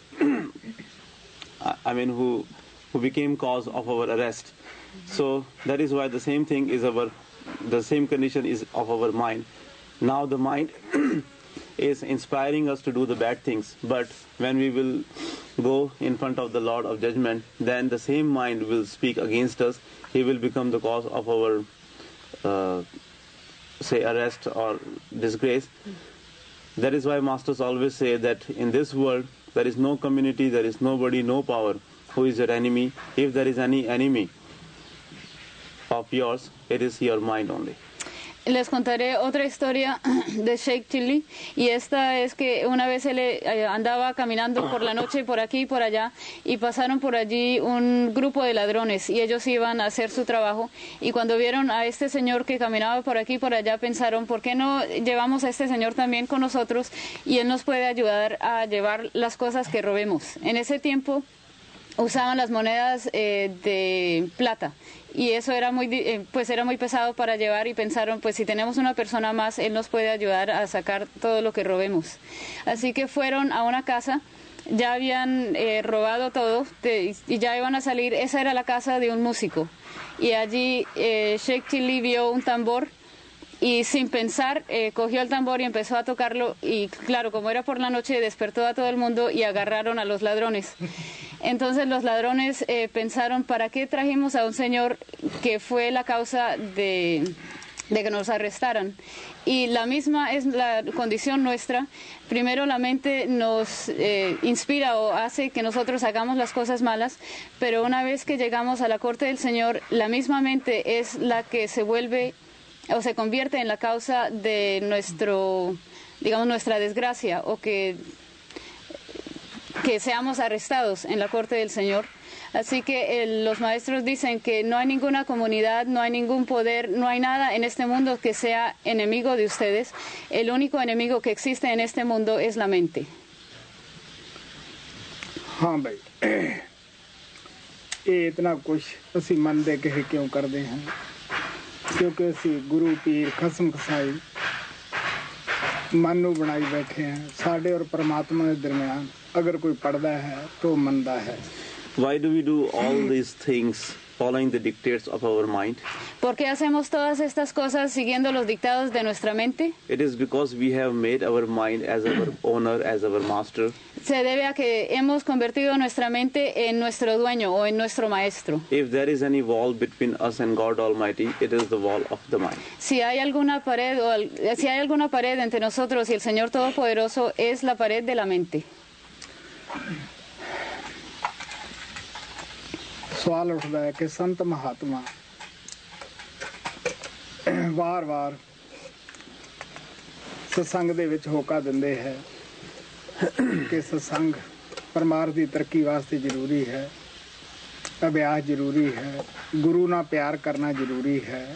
I mean who who became cause of our arrest. So that is why the same thing is our the same condition is of our mind. Now the mind is inspiring us to do the bad things, but when we will go in front of the Lord of judgment, then the same mind will speak against us. He will become the cause of our uh, say arrest or disgrace. That is why masters always say that in this world there is no community, there is nobody, no power who is your enemy. If there is any enemy of yours, it is your mind only. Les contaré otra historia de Sheikh Chilli, y esta es que una vez él eh, andaba caminando por la noche por aquí y por allá, y pasaron por allí un grupo de ladrones y ellos iban a hacer su trabajo, y cuando vieron a este señor que caminaba por aquí y por allá pensaron, ¿por qué no llevamos a este señor también con nosotros y él nos puede ayudar a llevar las cosas que robemos? En ese tiempo usaban las monedas eh, de plata, y eso era muy eh, pues era muy pesado para llevar, y pensaron, pues si tenemos una persona más, él nos puede ayudar a sacar todo lo que robemos. Así que fueron a una casa, ya habían eh, robado todo de, y ya iban a salir. Esa era la casa de un músico, y allí eh, Sheikh Chilli vio un tambor, y sin pensar eh, cogió el tambor y empezó a tocarlo, y claro, como era por la noche, despertó a todo el mundo y agarraron a los ladrones. Entonces los ladrones eh, pensaron, ¿para qué trajimos a un señor que fue la causa de, de que nos arrestaran? Y la misma es la condición nuestra. Primero la mente nos eh, inspira o hace que nosotros hagamos las cosas malas, pero una vez que llegamos a la corte del Señor, la misma mente es la que se vuelve o se convierte en la causa de nuestro, digamos, nuestra desgracia, o que, que seamos arrestados en la corte del Señor. Así que eh, los maestros dicen que no hay ninguna comunidad, no hay ningún poder, no hay nada en este mundo que sea enemigo de ustedes. El único enemigo que existe en este mundo es la mente. हाँ भाई, ਇਹ ਇਤਨਾ ਕੁਛ ਅਸੀਂ ਮੰਨਦੇ ਕਿ ਕਿਉਂ ਕਰਦੇ ਹਾਂ ਕਿਉਂਕਿ ਅਸੀਂ ਗੁਰੂ ਪੀਰ ਖਸਮ ਖਸਾਈ ਮਨ ਨੂੰ ਬਣਾਈ ਬੈਠੇ ਹਾਂ ਸਾਡੇ ਔਰ ਪਰਮਾਤਮਾ ਦੇ ਦਰਮਿਆਨ ਅਗਰ ਕੋਈ ਪੜਦਾ ਹੈ ਤਾਂ ਉਹ ਮੰਨਦਾ ਹੈ Why do we do all these things following the dictates of our mind? ¿Por qué hacemos todas estas cosas siguiendo los dictados de nuestra mente? It is because we have made our mind as our owner, as our master. Se debe a que hemos convertido nuestra mente en nuestro dueño o en nuestro maestro. If there is any wall between us and God Almighty, it is the wall of the mind. Si hay alguna pared o al- si hay alguna pared entre nosotros y el Señor Todopoderoso, es la pared de la mente. ਸਵਾਲ ਉੱਠਦਾ ਹੈ ਕਿ ਸੰਤ ਮਹਾਤਮਾ ਵਾਰ-ਵਾਰ ਸਤਸੰਗ ਦੇ ਵਿੱਚ ਹੋਕਾ ਦਿੰਦੇ ਹੈ ਕਿ ਸਤਸੰਗ ਪਰਮਾਰਥ ਦੀ ਤਰੱਕੀ ਵਾਸਤੇ ਜ਼ਰੂਰੀ ਹੈ ਅਭਿਆਸ ਜ਼ਰੂਰੀ ਹੈ ਗੁਰੂ ਨਾਲ ਪਿਆਰ ਕਰਨਾ ਜ਼ਰੂਰੀ ਹੈ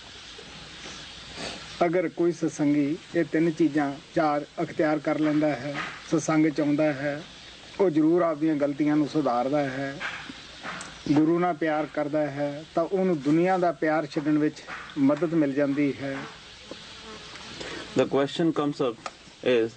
ਅਗਰ ਕੋਈ ਸਤਸੰਗੀ ਇਹ ਤਿੰਨ ਚੀਜ਼ਾਂ ਚਾਰ ਅਖਤਿਆਰ ਕਰ ਲੈਂਦਾ ਹੈ ਸਤਸੰਗ ਚ ਆਉਂਦਾ ਹੈ ਉਹ ਜ਼ਰੂਰ ਆਪਦੀਆਂ ਗਲਤੀਆਂ ਨੂੰ ਸੁਧਾਰਦਾ ਹੈ ਗੁਰੂ ਨਾਲ ਪਿਆਰ ਕਰਦਾ ਹੈ ਤਾਂ ਉਹਨੂੰ ਦੁਨੀਆ ਦਾ ਪਿਆਰ ਛੱਡਣ ਵਿੱਚ ਮਦਦ ਮਿਲ ਜਾਂਦੀ ਹੈ The question comes up is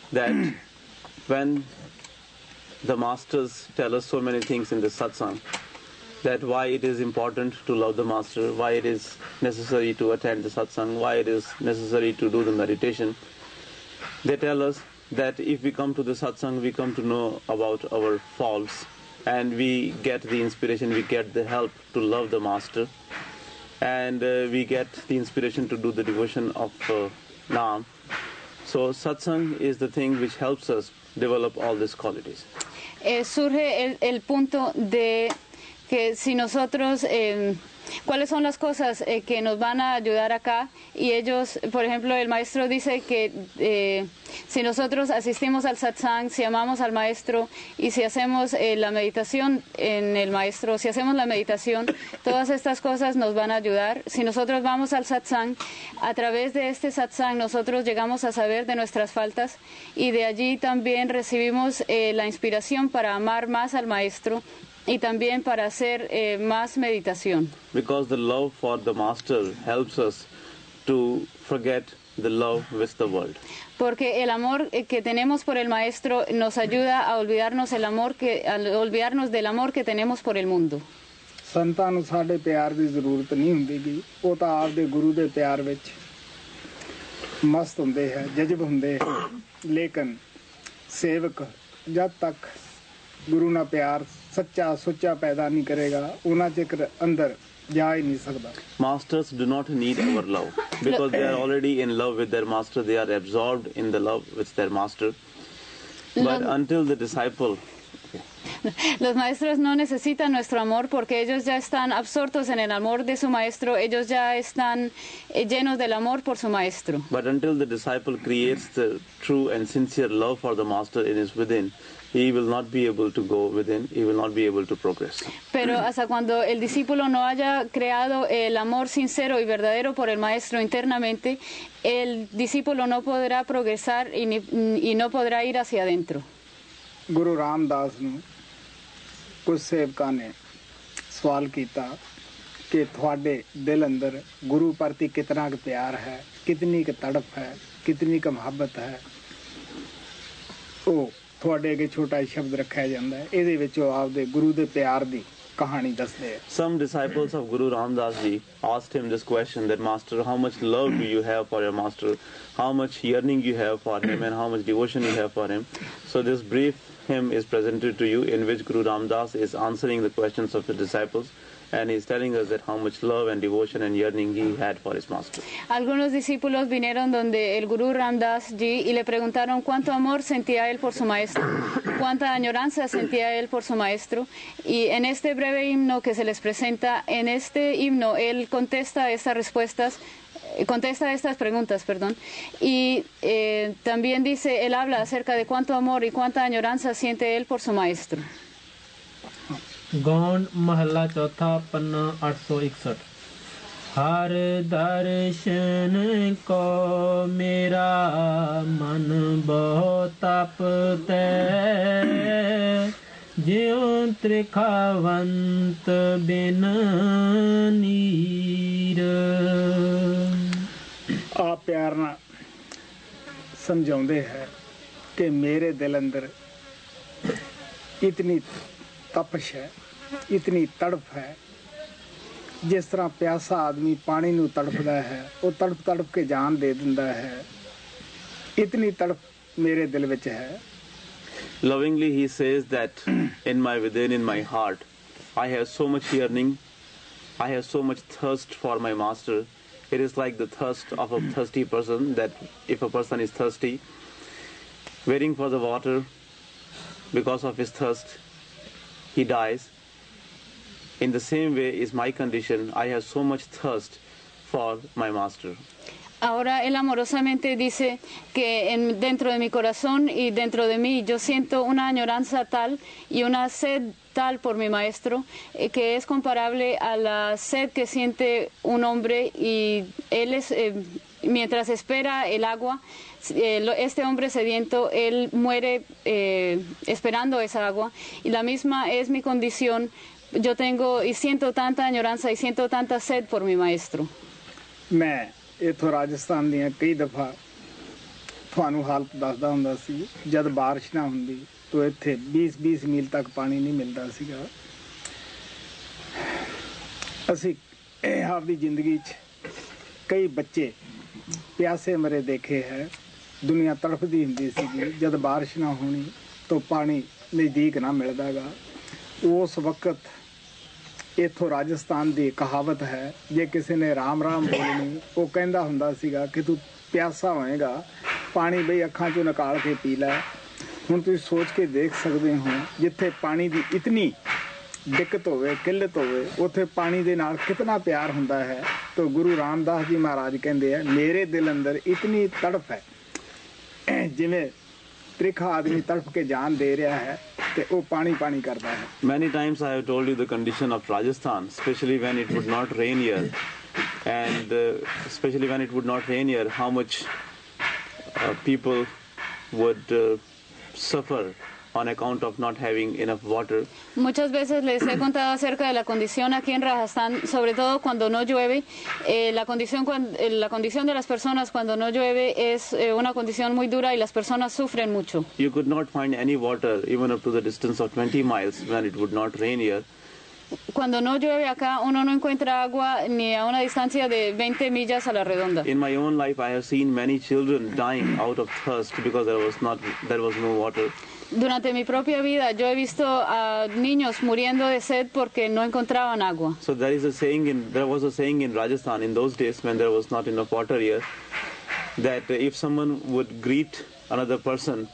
that when the masters tell us so many things in the satsang, that why it is important to love the master, why it is necessary to attend the satsang, why it is necessary to do the meditation. They tell us that if we come to the satsang, we come to know about our faults, and we get the inspiration, we get the help to love the master, and uh, we get the inspiration to do the devotion of uh, Naam. So satsang is the thing which helps us develop all these qualities. Eh, surge el, el punto de que si nosotros, eh, cuáles son las cosas eh, que nos van a ayudar acá, y ellos, por ejemplo, el maestro dice que eh, si nosotros asistimos al satsang, si amamos al maestro y si hacemos eh, la meditación en el maestro, si hacemos la meditación, todas estas cosas nos van a ayudar. Si nosotros vamos al satsang, a través de este satsang nosotros llegamos a saber de nuestras faltas y de allí también recibimos eh, la inspiración para amar más al maestro y también para hacer eh, más meditación. Because the love for the master helps us to forget the love with the world. Porque el amor eh, que tenemos por el maestro nos ayuda a olvidarnos el amor que a olvidarnos del amor que tenemos por el mundo. ਸੰਤਾਂ ਨੂੰ ਸਾਡੇ ਪਿਆਰ ਦੀ ਜ਼ਰੂਰਤ ਨਹੀਂ ਹੁੰਦੀਗੀ ਉਹ ਤਾਂ ਆਪਦੇ ਗੁਰੂ ਦੇ ਪਿਆਰ ਵਿੱਚ ਮਸਤ ਹੁੰਦੇ ਹੈ ਜਜ਼ਬ ਹੁੰਦੇ ਹੈ ਲੇਕਿਨ ਸੇਵਕ ਜਦ ਤੱਕ ਗੁਰੂ ਨਾਲ ਪਿਆਰ ਸੱਚਾ ਸੁੱਚਾ ਪੈਦਾ ਨਹੀਂ ਕਰੇਗਾ ਉਹਨਾਂ ਚਿਰ ਅੰਦਰ ਜਾ ਹੀ ਨਹੀਂ ਸਕਦਾ Masters do not need our love because they are already in love with their master, they are absorbed in the love with their master. But Lo- until the disciple Los maestros no necesitan nuestro amor porque ellos ya están absortos en el amor de su maestro, ellos ya están eh, llenos del amor por su maestro. But until the disciple creates the true and sincere love for the master in his within, he will not be able to go within, he will not be able to progress. Pero hasta cuando el discípulo no haya creado el amor sincero y verdadero por el maestro internamente, el discípulo no podrá progresar y, ni- y no podrá ir hacia adentro. Guru ਰਾਮਦਾਸ ਨੂੰ ਕੁਝ ਸੇਵਕਾਂ ਨੇ ਸਵਾਲ ਕੀਤਾ ਕਿ ਤੁਹਾਡੇ ਦਿਲ ਅੰਦਰ ਗੁਰੂ ਪ੍ਰਤੀ ਕਿਤਨਾ ਕੁ ਪਿਆਰ ਹੈ ਕਿਤਨੀ ਕੁ ਤੜਪ ਹੈ ਕਿਤਨੀ ਕੁ ਮੁਹੱਬਤ ਹੈ ਉਹ ਤੁਹਾਡੇ ਅੱਗੇ ਛੋਟਾ ਜਿਹਾ ਸ਼ਬਦ ਰੱਖਿਆ ਜਾਂਦਾ ਹੈ ਇਹਦੇ ਵਿੱਚ ਉਹ ਆਪਦੇ ਗੁਰੂ ਦੇ ਪਿਆਰ ਦੀ ਕਹਾਣੀ ਦੱਸਦੇ ਆ Some disciples of Guru Ramdas ji asked him this question that master, how much love do you have for your master, how much yearning you have for him and how much devotion you have for him. So this brief hymn is presented to you in which Guru Ramdas is answering the questions of his disciples and he is telling us that how much love and devotion and yearning he had for his master. Algunos discípulos vinieron donde el gurú Ramdas ji y le preguntaron cuánto amor sentía él por su maestro, cuánta añoranza sentía él por su maestro. Y en este breve himno que se les presenta, en este himno él contesta estas respuestas, eh, contesta estas preguntas, perdón. Y eh, también dice, él habla acerca de cuánto amor y cuánta añoranza siente él por su maestro. गौण महला चौथा पन्ना आठ सौ इकसठ। हर दर्शन को मेरा मन बहुत तपते, ज्यों त्रिखावंत बिन नीर। आप प्यार ना समझाਉਂਦੇ है कि मेरे दिल अंदर इतनी तपश है, इतनी तड़प है। जिस तरह प्यासा आदमी पानी नूं तड़पदा है, वो तड़प तड़प के जान दे दिंदा है, इतनी तड़प मेरे दिल विच है। Lovingly he says that in my within, in my heart, I have so much yearning, I have so much thirst for my master. It is like the thirst of a thirsty person, that if a person is thirsty, waiting for the water, because of his thirst, he dies. In the same way is my condition. I have so much thirst for my master. Ahora él amorosamente dice que en, dentro de mi corazón y dentro de mí yo siento una añoranza tal y una sed tal por mi maestro, eh, que es comparable a la sed que siente un hombre, y él es, eh, mientras espera el agua, eh, este hombre sediento, él muere eh, esperando esa agua, y la misma es mi condición. Yo tengo y siento tanta añoranza y siento tanta sed por mi maestro. मैं इथों राजस्थान ਦੀਆਂ कई दफा ਤੁਹਾਨੂੰ ਹਾਲਤ ਦੱਸਦਾ ਹੁੰਦਾ ਸੀ। ਜਦ ਬਾਰਿਸ਼ ਨਾ ਹੁੰਦੀ तो ਇੱਥੇ बीस बीस ਮੀਲ ਤੱਕ ਪਾਣੀ ਨਹੀਂ ਮਿਲਦਾ ਸੀਗਾ। ਅਸੀਂ ਆਪਦੀ ਜ਼ਿੰਦਗੀ 'ਚ ਕਈ ਬੱਚੇ ਪਿਆਸੇ ਮਰੇ ਦੇਖੇ ਹੈ। ਦੁਨੀਆ ਤੜਫਦੀ ਹੁੰਦੀ ਸੀਗੀ ਜਦ ਬਾਰਿਸ਼ ਨਾ ਹੋਣੀ तो ਪਾਣੀ ਨਜ਼ਦੀਕ ਨਾ ਮਿਲਦਾਗਾ। ਉਸ ਵਕਤ इथों राजस्थान की कहावत है, जे किसी ने राम राम बोलनी वो कहता हुंदा सीगा कि तू प्यासा होएगा, पानी बई अखां चों निकाल के पी लै। हुण तुसीं सोच के देख सकते हो जिथे पानी की इतनी दिक्कत होवे, किल्लत होवे, उत्थे पानी दे नाल कितना प्यार हुंदा है। तो गुरु रामदास जी महाराज कहते हैं मेरे दिल अंदर इतनी तड़प है जिवें त्रिखा आदमी तड़प के जान दे रहा है ते वो पानी पानी करता है। Many times I have told you the condition of Rajasthan, especially when it would not rain here, and uh, especially when it would not rain here, how much uh, people would uh, suffer on account of not having enough water. Muchas veces les he contado acerca de la condición aquí en Rajasthan, sobre todo cuando no llueve. Eh, la condición cuando, eh, la condición de las personas cuando no llueve es eh, una condición muy dura y las personas sufren mucho. You could not find any water even up to the distance of twenty miles when it would not rain here. Cuando no llueve acá, uno no encuentra agua ni a una distancia de veinte millas a la redonda. In my own life, I have seen many children dying out of thirst because there was not, there was no water. Durante mi propia vida, yo he visto a niños muriendo de sed porque no encontraban agua. So there is a saying in, there was a saying in Rajasthan in those days when there was not enough water here, that if someone would greet another person,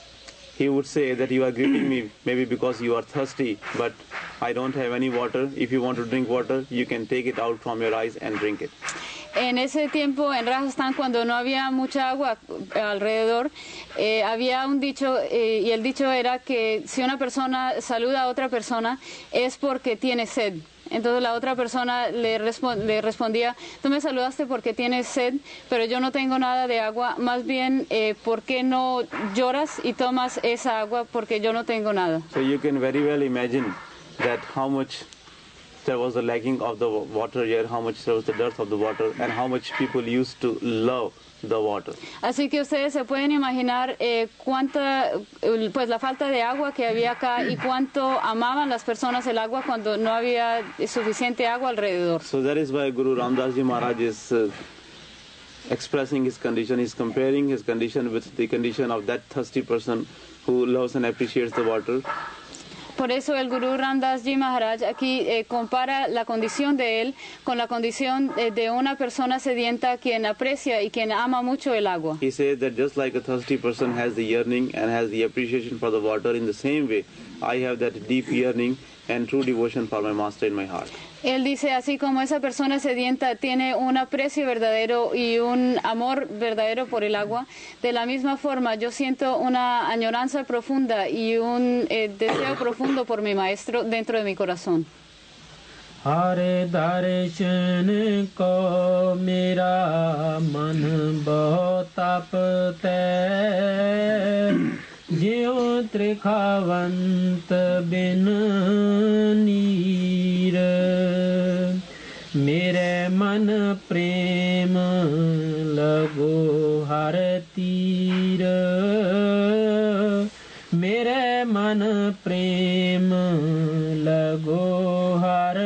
he would say that you are greeting me maybe because you are thirsty, but I don't have any water. If you want to drink water, you can take it out from your eyes and drink it. En ese tiempo en Rajasthan, cuando no había mucha agua alrededor, eh, había un dicho, eh, y el dicho era que si una persona saluda a otra persona es porque tiene sed. Entonces la otra persona le, respo le respondía, tú me saludaste porque tienes sed, pero yo no tengo nada de agua, más bien, eh, ¿por qué no lloras y tomas esa agua? Porque yo no tengo nada. So you can very well imagine that how much there was a lacking of the water here, how much there was the dearth of the water, and how much people used to love the water. Así que ustedes se pueden imaginar eh, cuánta, pues la falta de agua que había acá y cuánto amaban las personas el agua cuando no había suficiente agua alrededor. So that is why Guru Ramdas Ji Maharaj is uh, expressing his condition. He's comparing his condition with the condition of that thirsty person who loves and appreciates the water. Por eso el Gurú Ramdas Ji Maharaj aquí eh, compara la condición de él con la condición de, de una persona sedienta quien aprecia y quien ama mucho el agua. He says that just like a thirsty person has the yearning and has the appreciation for the water, in the same way I have that deep yearning and true devotion for my master in my heart. Él dice, así como esa persona sedienta tiene un aprecio verdadero y un amor verdadero por el agua, de la misma forma yo siento una añoranza profunda y un eh, deseo profundo por mi maestro dentro de mi corazón. Hare darshan ko mera man bahut tapte Jyo trikhavant bin neer Mere man prem lago har tir Mere man prem lago har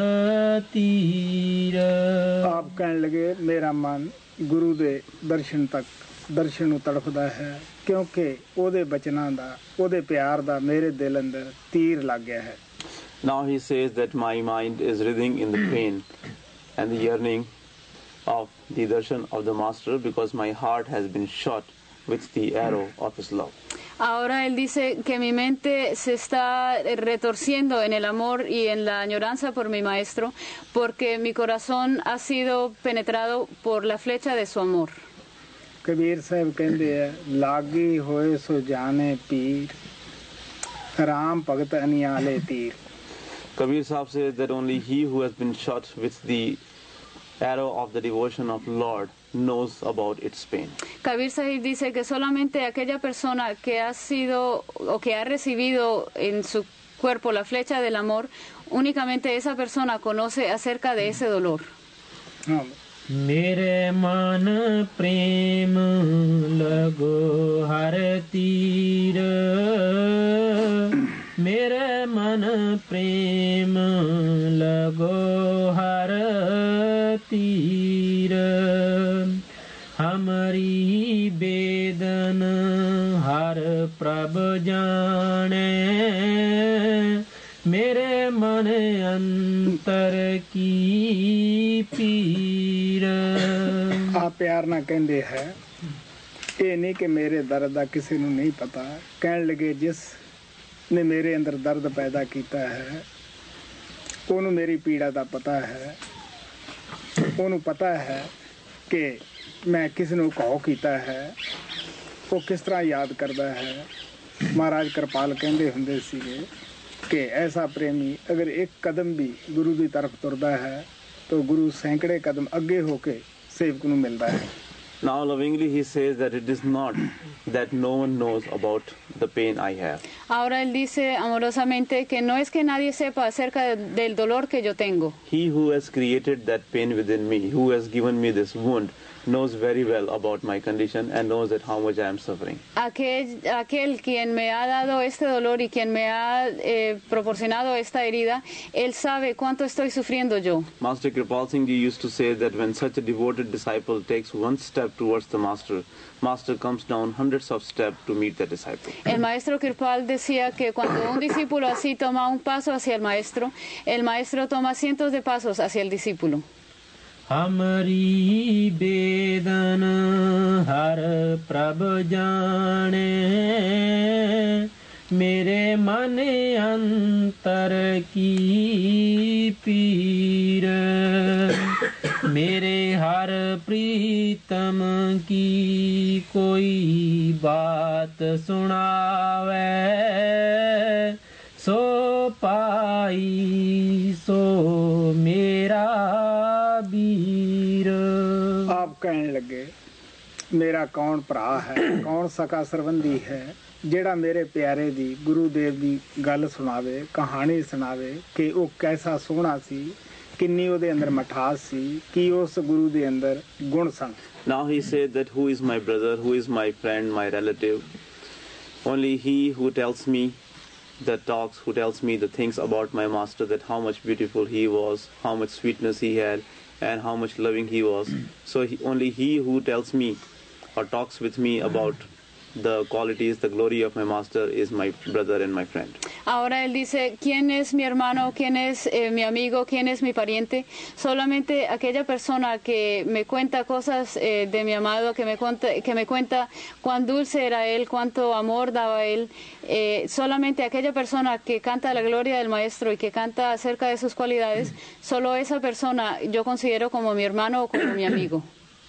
tir ਆਪ ਕਹਿਣ ਲਗੇ ਮੇਰਾ ਮਨ ਗੁਰੂ ਦੇ ਦਰਸ਼ਨ ਤੱਕ ਦਰਸ਼ਨ ਨੂੰ ਤੜਫਦਾ ਹੈ ਕਿਉਂਕਿ ਉਹਦੇ ਬਚਨਾਂ ਦਾ ਉਹਦੇ ਪਿਆਰ ਦਾ ਮੇਰੇ ਦਿਲ ਅੰਦਰ ਤੀਰ ਲੱਗ ਗਿਆ ਹੈ Now he says that my mind is writhing in the pain and the yearning of the darshan of the master because my heart has been shot with the arrow of his love. Ahora él dice que mi mente se está retorciendo en el amor y en la añoranza por mi maestro porque mi corazón ha sido penetrado por la flecha de su amor. Kabir ਸਾਹਿਬ ਕਹਿੰਦੇ ਆ ਲਾਗੀ ਹੋਏ ਸੋ ਜਾਣੇ ਪੀਰ ਰਾਮ ਭਗਤ ਅਨਿਆਲੇ ਤੀਰ Kabir Sahib says that only he who has been shot with the arrow of the devotion of Lord knows about its pain. Kabir Sahib dice que solamente aquella persona que ha sido o que ha recibido en su cuerpo la flecha del amor, únicamente esa persona conoce acerca de ese dolor. ਹਾਂ मेरे मन प्रेम लगो हर तीर मेरे मन प्रेम लगो हर तीर हमारी बेदन हर प्रभ जाने मेरे मन अंतर की पीर ਆ ਪਿਆਰ ਨਾਲ ਕਹਿੰਦੇ ਹੈ ਇਹ ਨਹੀਂ ਕਿ ਮੇਰੇ ਦਰਦ ਦਾ ਕਿਸੇ ਨੂੰ ਨਹੀਂ ਪਤਾ ਕਹਿਣ ਲਗੇ ਜਿਸ ਨੇ ਮੇਰੇ ਅੰਦਰ ਦਰਦ ਪੈਦਾ ਕੀਤਾ ਹੈ ਉਹਨੂੰ ਮੇਰੀ ਪੀੜਾ ਦਾ ਪਤਾ ਹੈ ਉਹਨੂੰ ਪਤਾ ਹੈ ਕਿ ਮੈਂ ਕਿਸ ਨੂੰ ਕਹੋ ਕੀਤਾ ਹੈ ਉਹ ਕਿਸ ਤਰ੍ਹਾਂ ਯਾਦ ਕਰਦਾ ਹੈ ਮਹਾਰਾਜ ਕਿਰਪਾਲ ਕਹਿੰਦੇ ਹੁੰਦੇ ਸੀਗੇ ਕਿ ਐਸਾ ਪ੍ਰੇਮੀ ਅਗਰ ਇੱਕ ਕਦਮ ਵੀ ਗੁਰੂ ਦੀ ਤਰਫ ਤੁਰਦਾ ਹੈ ਤਾਂ ਗੁਰੂ ਸੈਂਕੜੇ ਕਦਮ ਅੱਗੇ ਹੋ ਕੇ ਸੇਵਕ ਨੂੰ ਮਿਲਦਾ ਹੈ Now lovingly he says that it is not that no one knows about the pain I have. Ahora él dice amorosamente que no es que nadie sepa acerca de- del dolor que yo tengo. He who has created that pain within me, who has given me this wound, knows very well about my condition and knows that how much I am suffering. Aquel, aquel quien me ha dado este dolor y quien me ha eh, proporcionado esta herida, él sabe cuánto estoy sufriendo yo. Master Kripal Singh Ji used to say that when such a devoted disciple takes one step towards the master, master comes down hundreds of steps to meet the disciple. El maestro Kirpal decía que cuando un discípulo así toma un paso hacia el maestro, el maestro toma cientos de pasos hacia el discípulo. हमारी बेदन हर प्रभ जाने मेरे मन अंतर की पीर मेरे हर प्रीतम की कोई बात सुनावे सो पाई सो मेरा ਵੀਰ ਆਪ ਕਹਿਣ ਲੱਗੇ ਮੇਰਾ ਕੌਣ ਭਰਾ ਹੈ ਕੌਣ ਸਕਾ ਸਰਬੰਧੀ ਹੈ ਜਿਹੜਾ ਮੇਰੇ ਪਿਆਰੇ ਦੀ ਗੁਰੂ ਦੇਵ ਦੀ ਗੱਲ ਸੁਣਾਵੇ ਕਹਾਣੀ ਸੁਣਾਵੇ ਕਿ ਉਹ ਕੈਸਾ ਸੋਹਣਾ ਸੀ ਕਿੰਨੀ ਉਹਦੇ ਅੰਦਰ ਮਠਾਸ ਸੀ ਕੀ ਉਸ ਗੁਰੂ ਦੇ ਅੰਦਰ ਗੁਣ ਸਨ Now he said that who is my brother, who is my friend, my relative? Only he who tells me the talks, who tells me the things about my master, that how much beautiful he was, how much sweetness he had, and how much loving he was. So he, only he who tells me or talks with me about the qualities, the glory of my master is my brother and my friend. Ahora él dice, ¿quién es mi hermano? ¿Quién es eh, mi amigo? ¿Quién es mi pariente? Solamente aquella persona que me cuenta cosas eh, de mi amado, que me, cuenta, que me cuenta cuán dulce era él, cuánto amor daba él. Eh, solamente aquella persona que canta la gloria del Maestro y que canta acerca de sus cualidades, solo esa persona yo considero como mi hermano o como mi amigo.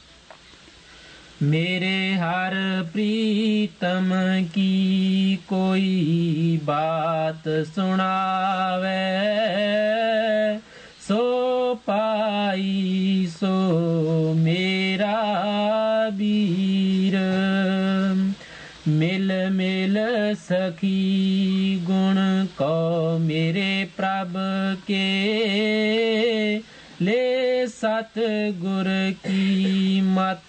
मेरे हर प्रीतम की कोई बात सुनावे सो पाई सो मेरा वीर मिल मिल सखी गुण को मेरे प्रभ के ले सतगुर की मत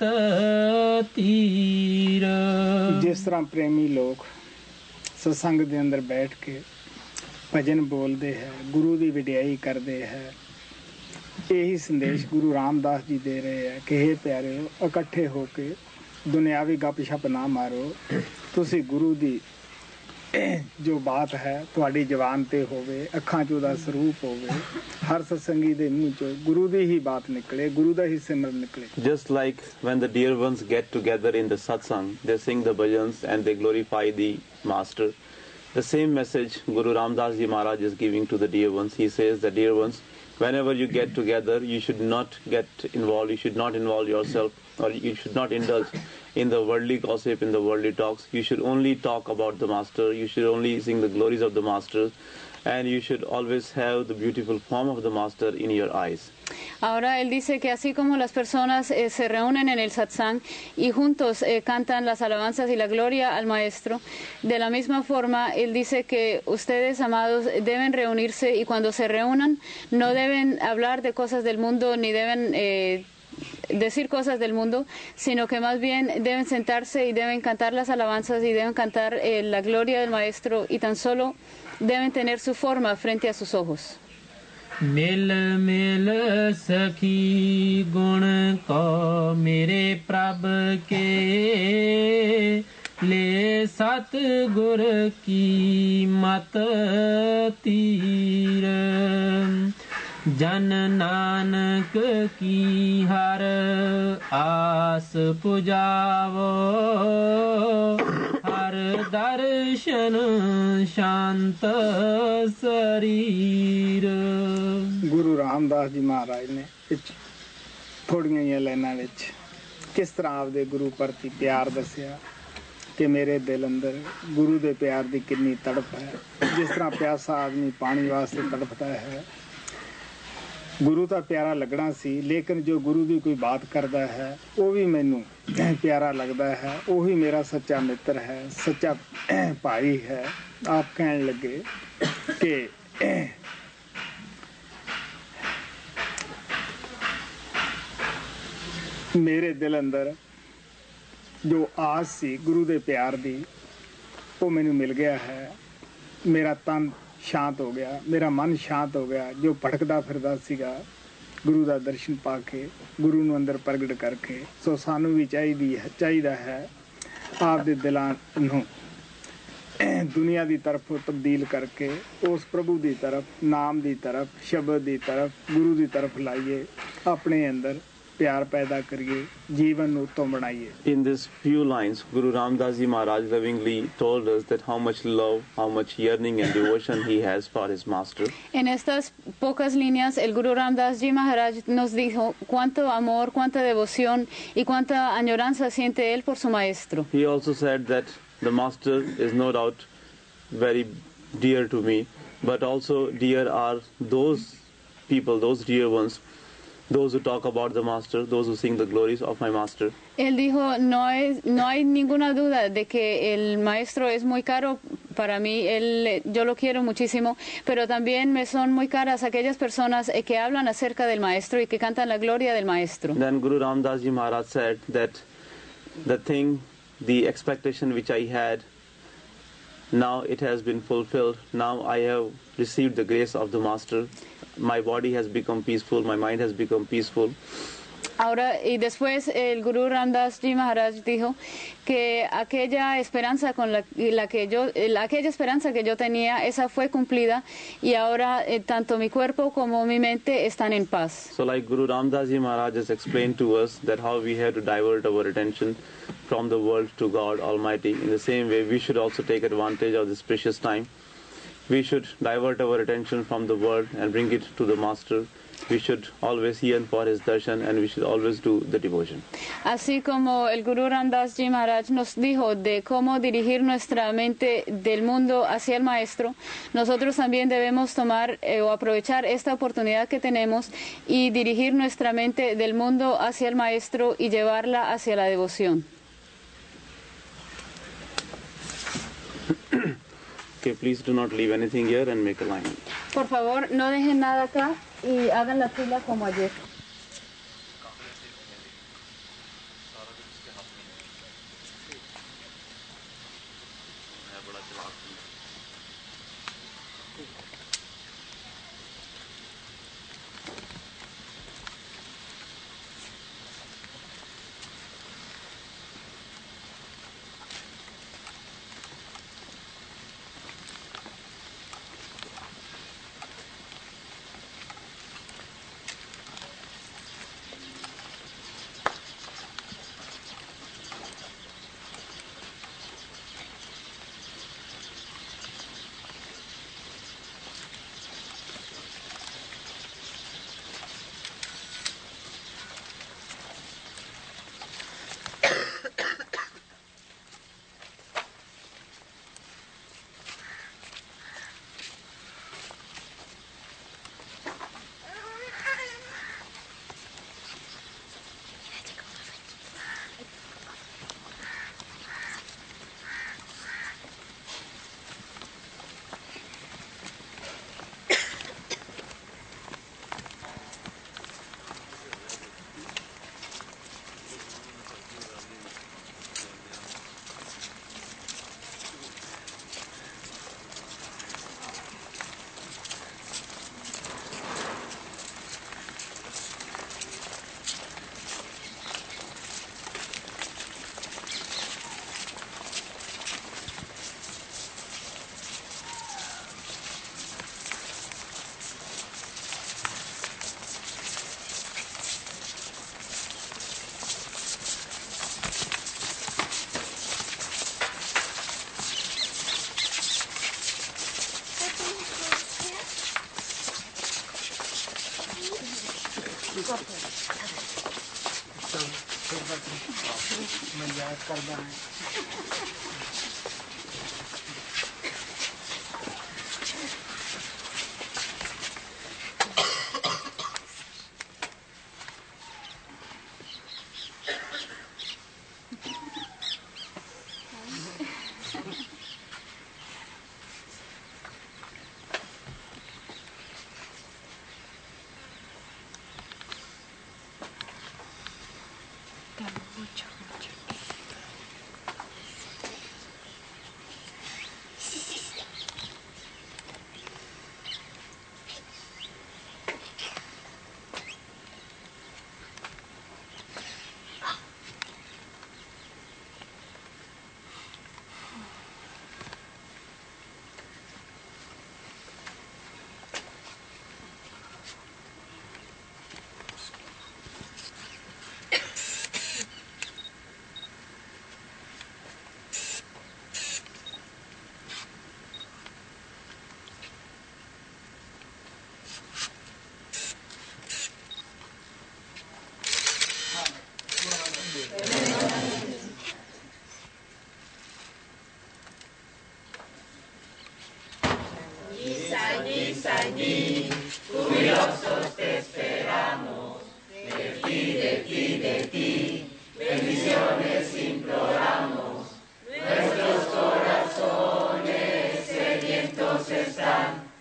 तीर। जिस तरह प्रेमी लोग सत्संग ਦੇ ਅੰਦਰ ਬੈਠ ਕੇ ਭਜਨ ਬੋਲਦੇ ਹੈ, ਗੁਰੂ ਦੀ ਵਡਿਆਈ ਕਰਦੇ ਹੈ, ਇਹੀ ਸੰਦੇਸ਼ ਗੁਰੂ ਰਾਮਦਾਸ ਜੀ ਦੇ ਰਹੇ ਹੈ ਕਿ हे ਪਿਆਰਿਓ, ਇਕੱਠੇ ਹੋ ਕੇ ਦੁਨਿਆਵੀ ਗੱਪਸ਼ਪ ਨਾ ਮਾਰੋ, ਤੁਸੀਂ ਗੁਰੂ ਦੀ ਜੋ ਬਾਤ ਹੈ ਤੁਹਾਡੀ ਜ਼ੁਬਾਨ ਤੇ ਹੋਵੇ, ਅੱਖਾਂ 'ਚ ਉਹਦਾ ਸਰੂਪ ਹੋਵੇ, ਹਰ ਸਤਸੰਗੀ ਦੇ ਮੂੰਹ 'ਚੋਂ ਗੁਰੂ ਦੀ ਹੀ ਬਾਤ ਨਿਕਲੇ, ਗੁਰੂ ਦਾ ਹੀ ਸਿਮਰਨ ਨਿਕਲੇ। Just like when the dear ones get together in the satsang, they sing the bhajans and they glorify the master. The same message Guru Ramdas Ji Maharaj is giving to the dear ones. He says that dear ones, whenever you get together, you should not get involved, you should not involve yourself, or you should not indulge in the worldly gossip, in the worldly talks. You should only talk about the master, you should only sing the glories of the master, and you should always have the beautiful form of the master in your eyes. Ahora él dice que así como las personas eh, se reúnen en el satsang y juntos eh, cantan las alabanzas y la gloria al Maestro, de la misma forma él dice que ustedes, amados, deben reunirse y cuando se reúnan no deben hablar de cosas del mundo ni deben eh, decir cosas del mundo, sino que más bien deben sentarse y deben cantar las alabanzas y deben cantar eh, la gloria del Maestro y tan solo deben tener su forma frente a sus ojos. मिल मिल सखी गुण को मेरे प्रभ के ले सतगुर की मत तीर जन नानक की हर आस पुजावो हर दर्शन शांत शरीर। ਗੁਰੂ ਰਾਮਦਾਸ ਜੀ ਮਹਾਰਾਜ ਨੇ ਥੋੜੀਆਂ ਜਿਹੀਆਂ ਲਾਈਨਾਂ ਵਿੱਚ ਕਿਸ ਤਰ੍ਹਾਂ ਆਪਦੇ ਗੁਰੂ ਪ੍ਰਤੀ ਪਿਆਰ ਦੱਸਿਆ ਕਿ ਮੇਰੇ ਦਿਲ ਅੰਦਰ ਗੁਰੂ ਦੇ ਪਿਆਰ ਦੀ ਕਿੰਨੀ ਤੜਪ ਹੈ। ਜਿਸ ਤਰ੍ਹਾਂ ਪਿਆਸਾ ਆਦਮੀ ਪਾਣੀ ਵਾਸਤੇ ਤੜਪਦਾ ਹੈ, ਗੁਰੂ ਤਾਂ ਪਿਆਰਾ ਲੱਗਣਾ ਸੀ, ਲੇਕਿਨ ਜੋ ਗੁਰੂ ਦੀ ਕੋਈ ਬਾਤ ਕਰਦਾ ਹੈ ਉਹ ਵੀ ਮੈਨੂੰ ਪਿਆਰਾ ਲੱਗਦਾ ਹੈ, ਉਹੀ ਮੇਰਾ ਸੱਚਾ ਮਿੱਤਰ ਹੈ, ਸੱਚਾ ਭਾਈ ਹੈ। ਆਪ ਕਹਿਣ ਲੱਗੇ ਕਿ ਮੇਰੇ ਦਿਲ ਅੰਦਰ ਜੋ ਆਸ ਸੀ ਗੁਰੂ ਦੇ ਪਿਆਰ ਦੀ ਉਹ ਮੈਨੂੰ ਮਿਲ ਗਿਆ ਹੈ। ਮੇਰਾ ਤਨ ਸ਼ਾਂਤ ਹੋ ਗਿਆ, ਮੇਰਾ ਮਨ ਸ਼ਾਂਤ ਹੋ ਗਿਆ। ਜੋ ਭਟਕਦਾ ਫਿਰਦਾ ਸੀਗਾ ਗੁਰੂ ਦਾ ਦਰਸ਼ਨ ਪਾ ਕੇ, ਗੁਰੂ ਨੂੰ ਅੰਦਰ ਪ੍ਰਗਟ ਕਰਕੇ। ਸੋ ਸਾਨੂੰ ਵੀ ਚਾਹੀਦੀ ਹੈ ਚਾਹੀਦਾ ਹੈ ਆਪਦੇ ਦਿਲਾਂ ਨੂੰ ਦੁਨੀਆ ਦੀ ਤਰਫ ਤਬਦੀਲ ਕਰਕੇ ਉਸ ਪ੍ਰਭੂ ਦੀ ਤਰਫ, ਨਾਮ ਦੀ ਤਰਫ, ਸ਼ਬਦ ਦੀ ਤਰਫ, ਗੁਰੂ ਦੀ ਤਰਫ ਲਾਈਏ, ਆਪਣੇ ਅੰਦਰ ਪਿਆਰ ਪੈਦਾ ਕਰੀਏ, ਜੀਵਨ ਨੂੰ ਉੱਤਮ ਬਣਾਈਏ। In these few lines, Guru Ramdas Ji Maharaj lovingly told us that how much love, how much yearning and devotion he has for his master. En estas pocas líneas, el Guru Ramdas Ji Maharaj nos dijo cuánto amor, cuánta devoción y cuánta añoranza siente él por su maestro. He also said that the master is no doubt very dear to me, but also dear are those people, those dear ones, those who talk about the master, those who sing the glories of my master. Él dijo, no es, no hay ninguna duda de que el maestro es muy caro para mí, él, yo lo quiero muchísimo, pero también me son muy caras aquellas personas eh, que hablan acerca del maestro y que cantan la gloria del maestro. Then Guru Ramdas Ji Maharaj said that the thing, the expectation which I had, now it has been fulfilled. Now I have received the grace of the master. My body has become peaceful, my mind has become peaceful, Ahora, y después el Gurú Ram Das Ji Maharaj dijo que aquella esperanza con la, la que yo, la, aquella esperanza que yo tenía, esa fue cumplida y ahora eh, tanto mi cuerpo como mi mente están en paz. So like Guru Ram Das Ji Maharaj has explained to us that how we have to divert our attention from the world to God Almighty. In the same way, we should also take advantage of this precious time. We should divert our attention from the world and bring it to the Master. We should always yearn for his darshan and we should always do the devotion. Así como el Gurú Ram Das Ji Maharaj nos dijo de cómo dirigir nuestra mente del mundo hacia el Maestro, nosotros también debemos tomar eh, o aprovechar esta oportunidad que tenemos y dirigir nuestra mente del mundo hacia el Maestro y llevarla hacia la devoción. Okay, please do not leave anything here and make alignment. Por favor, no dejen nada acá y hagan la fila como ayer. Allí, curiosos te esperamos, de ti, de ti, de ti, bendiciones imploramos, nuestros corazones sedientos están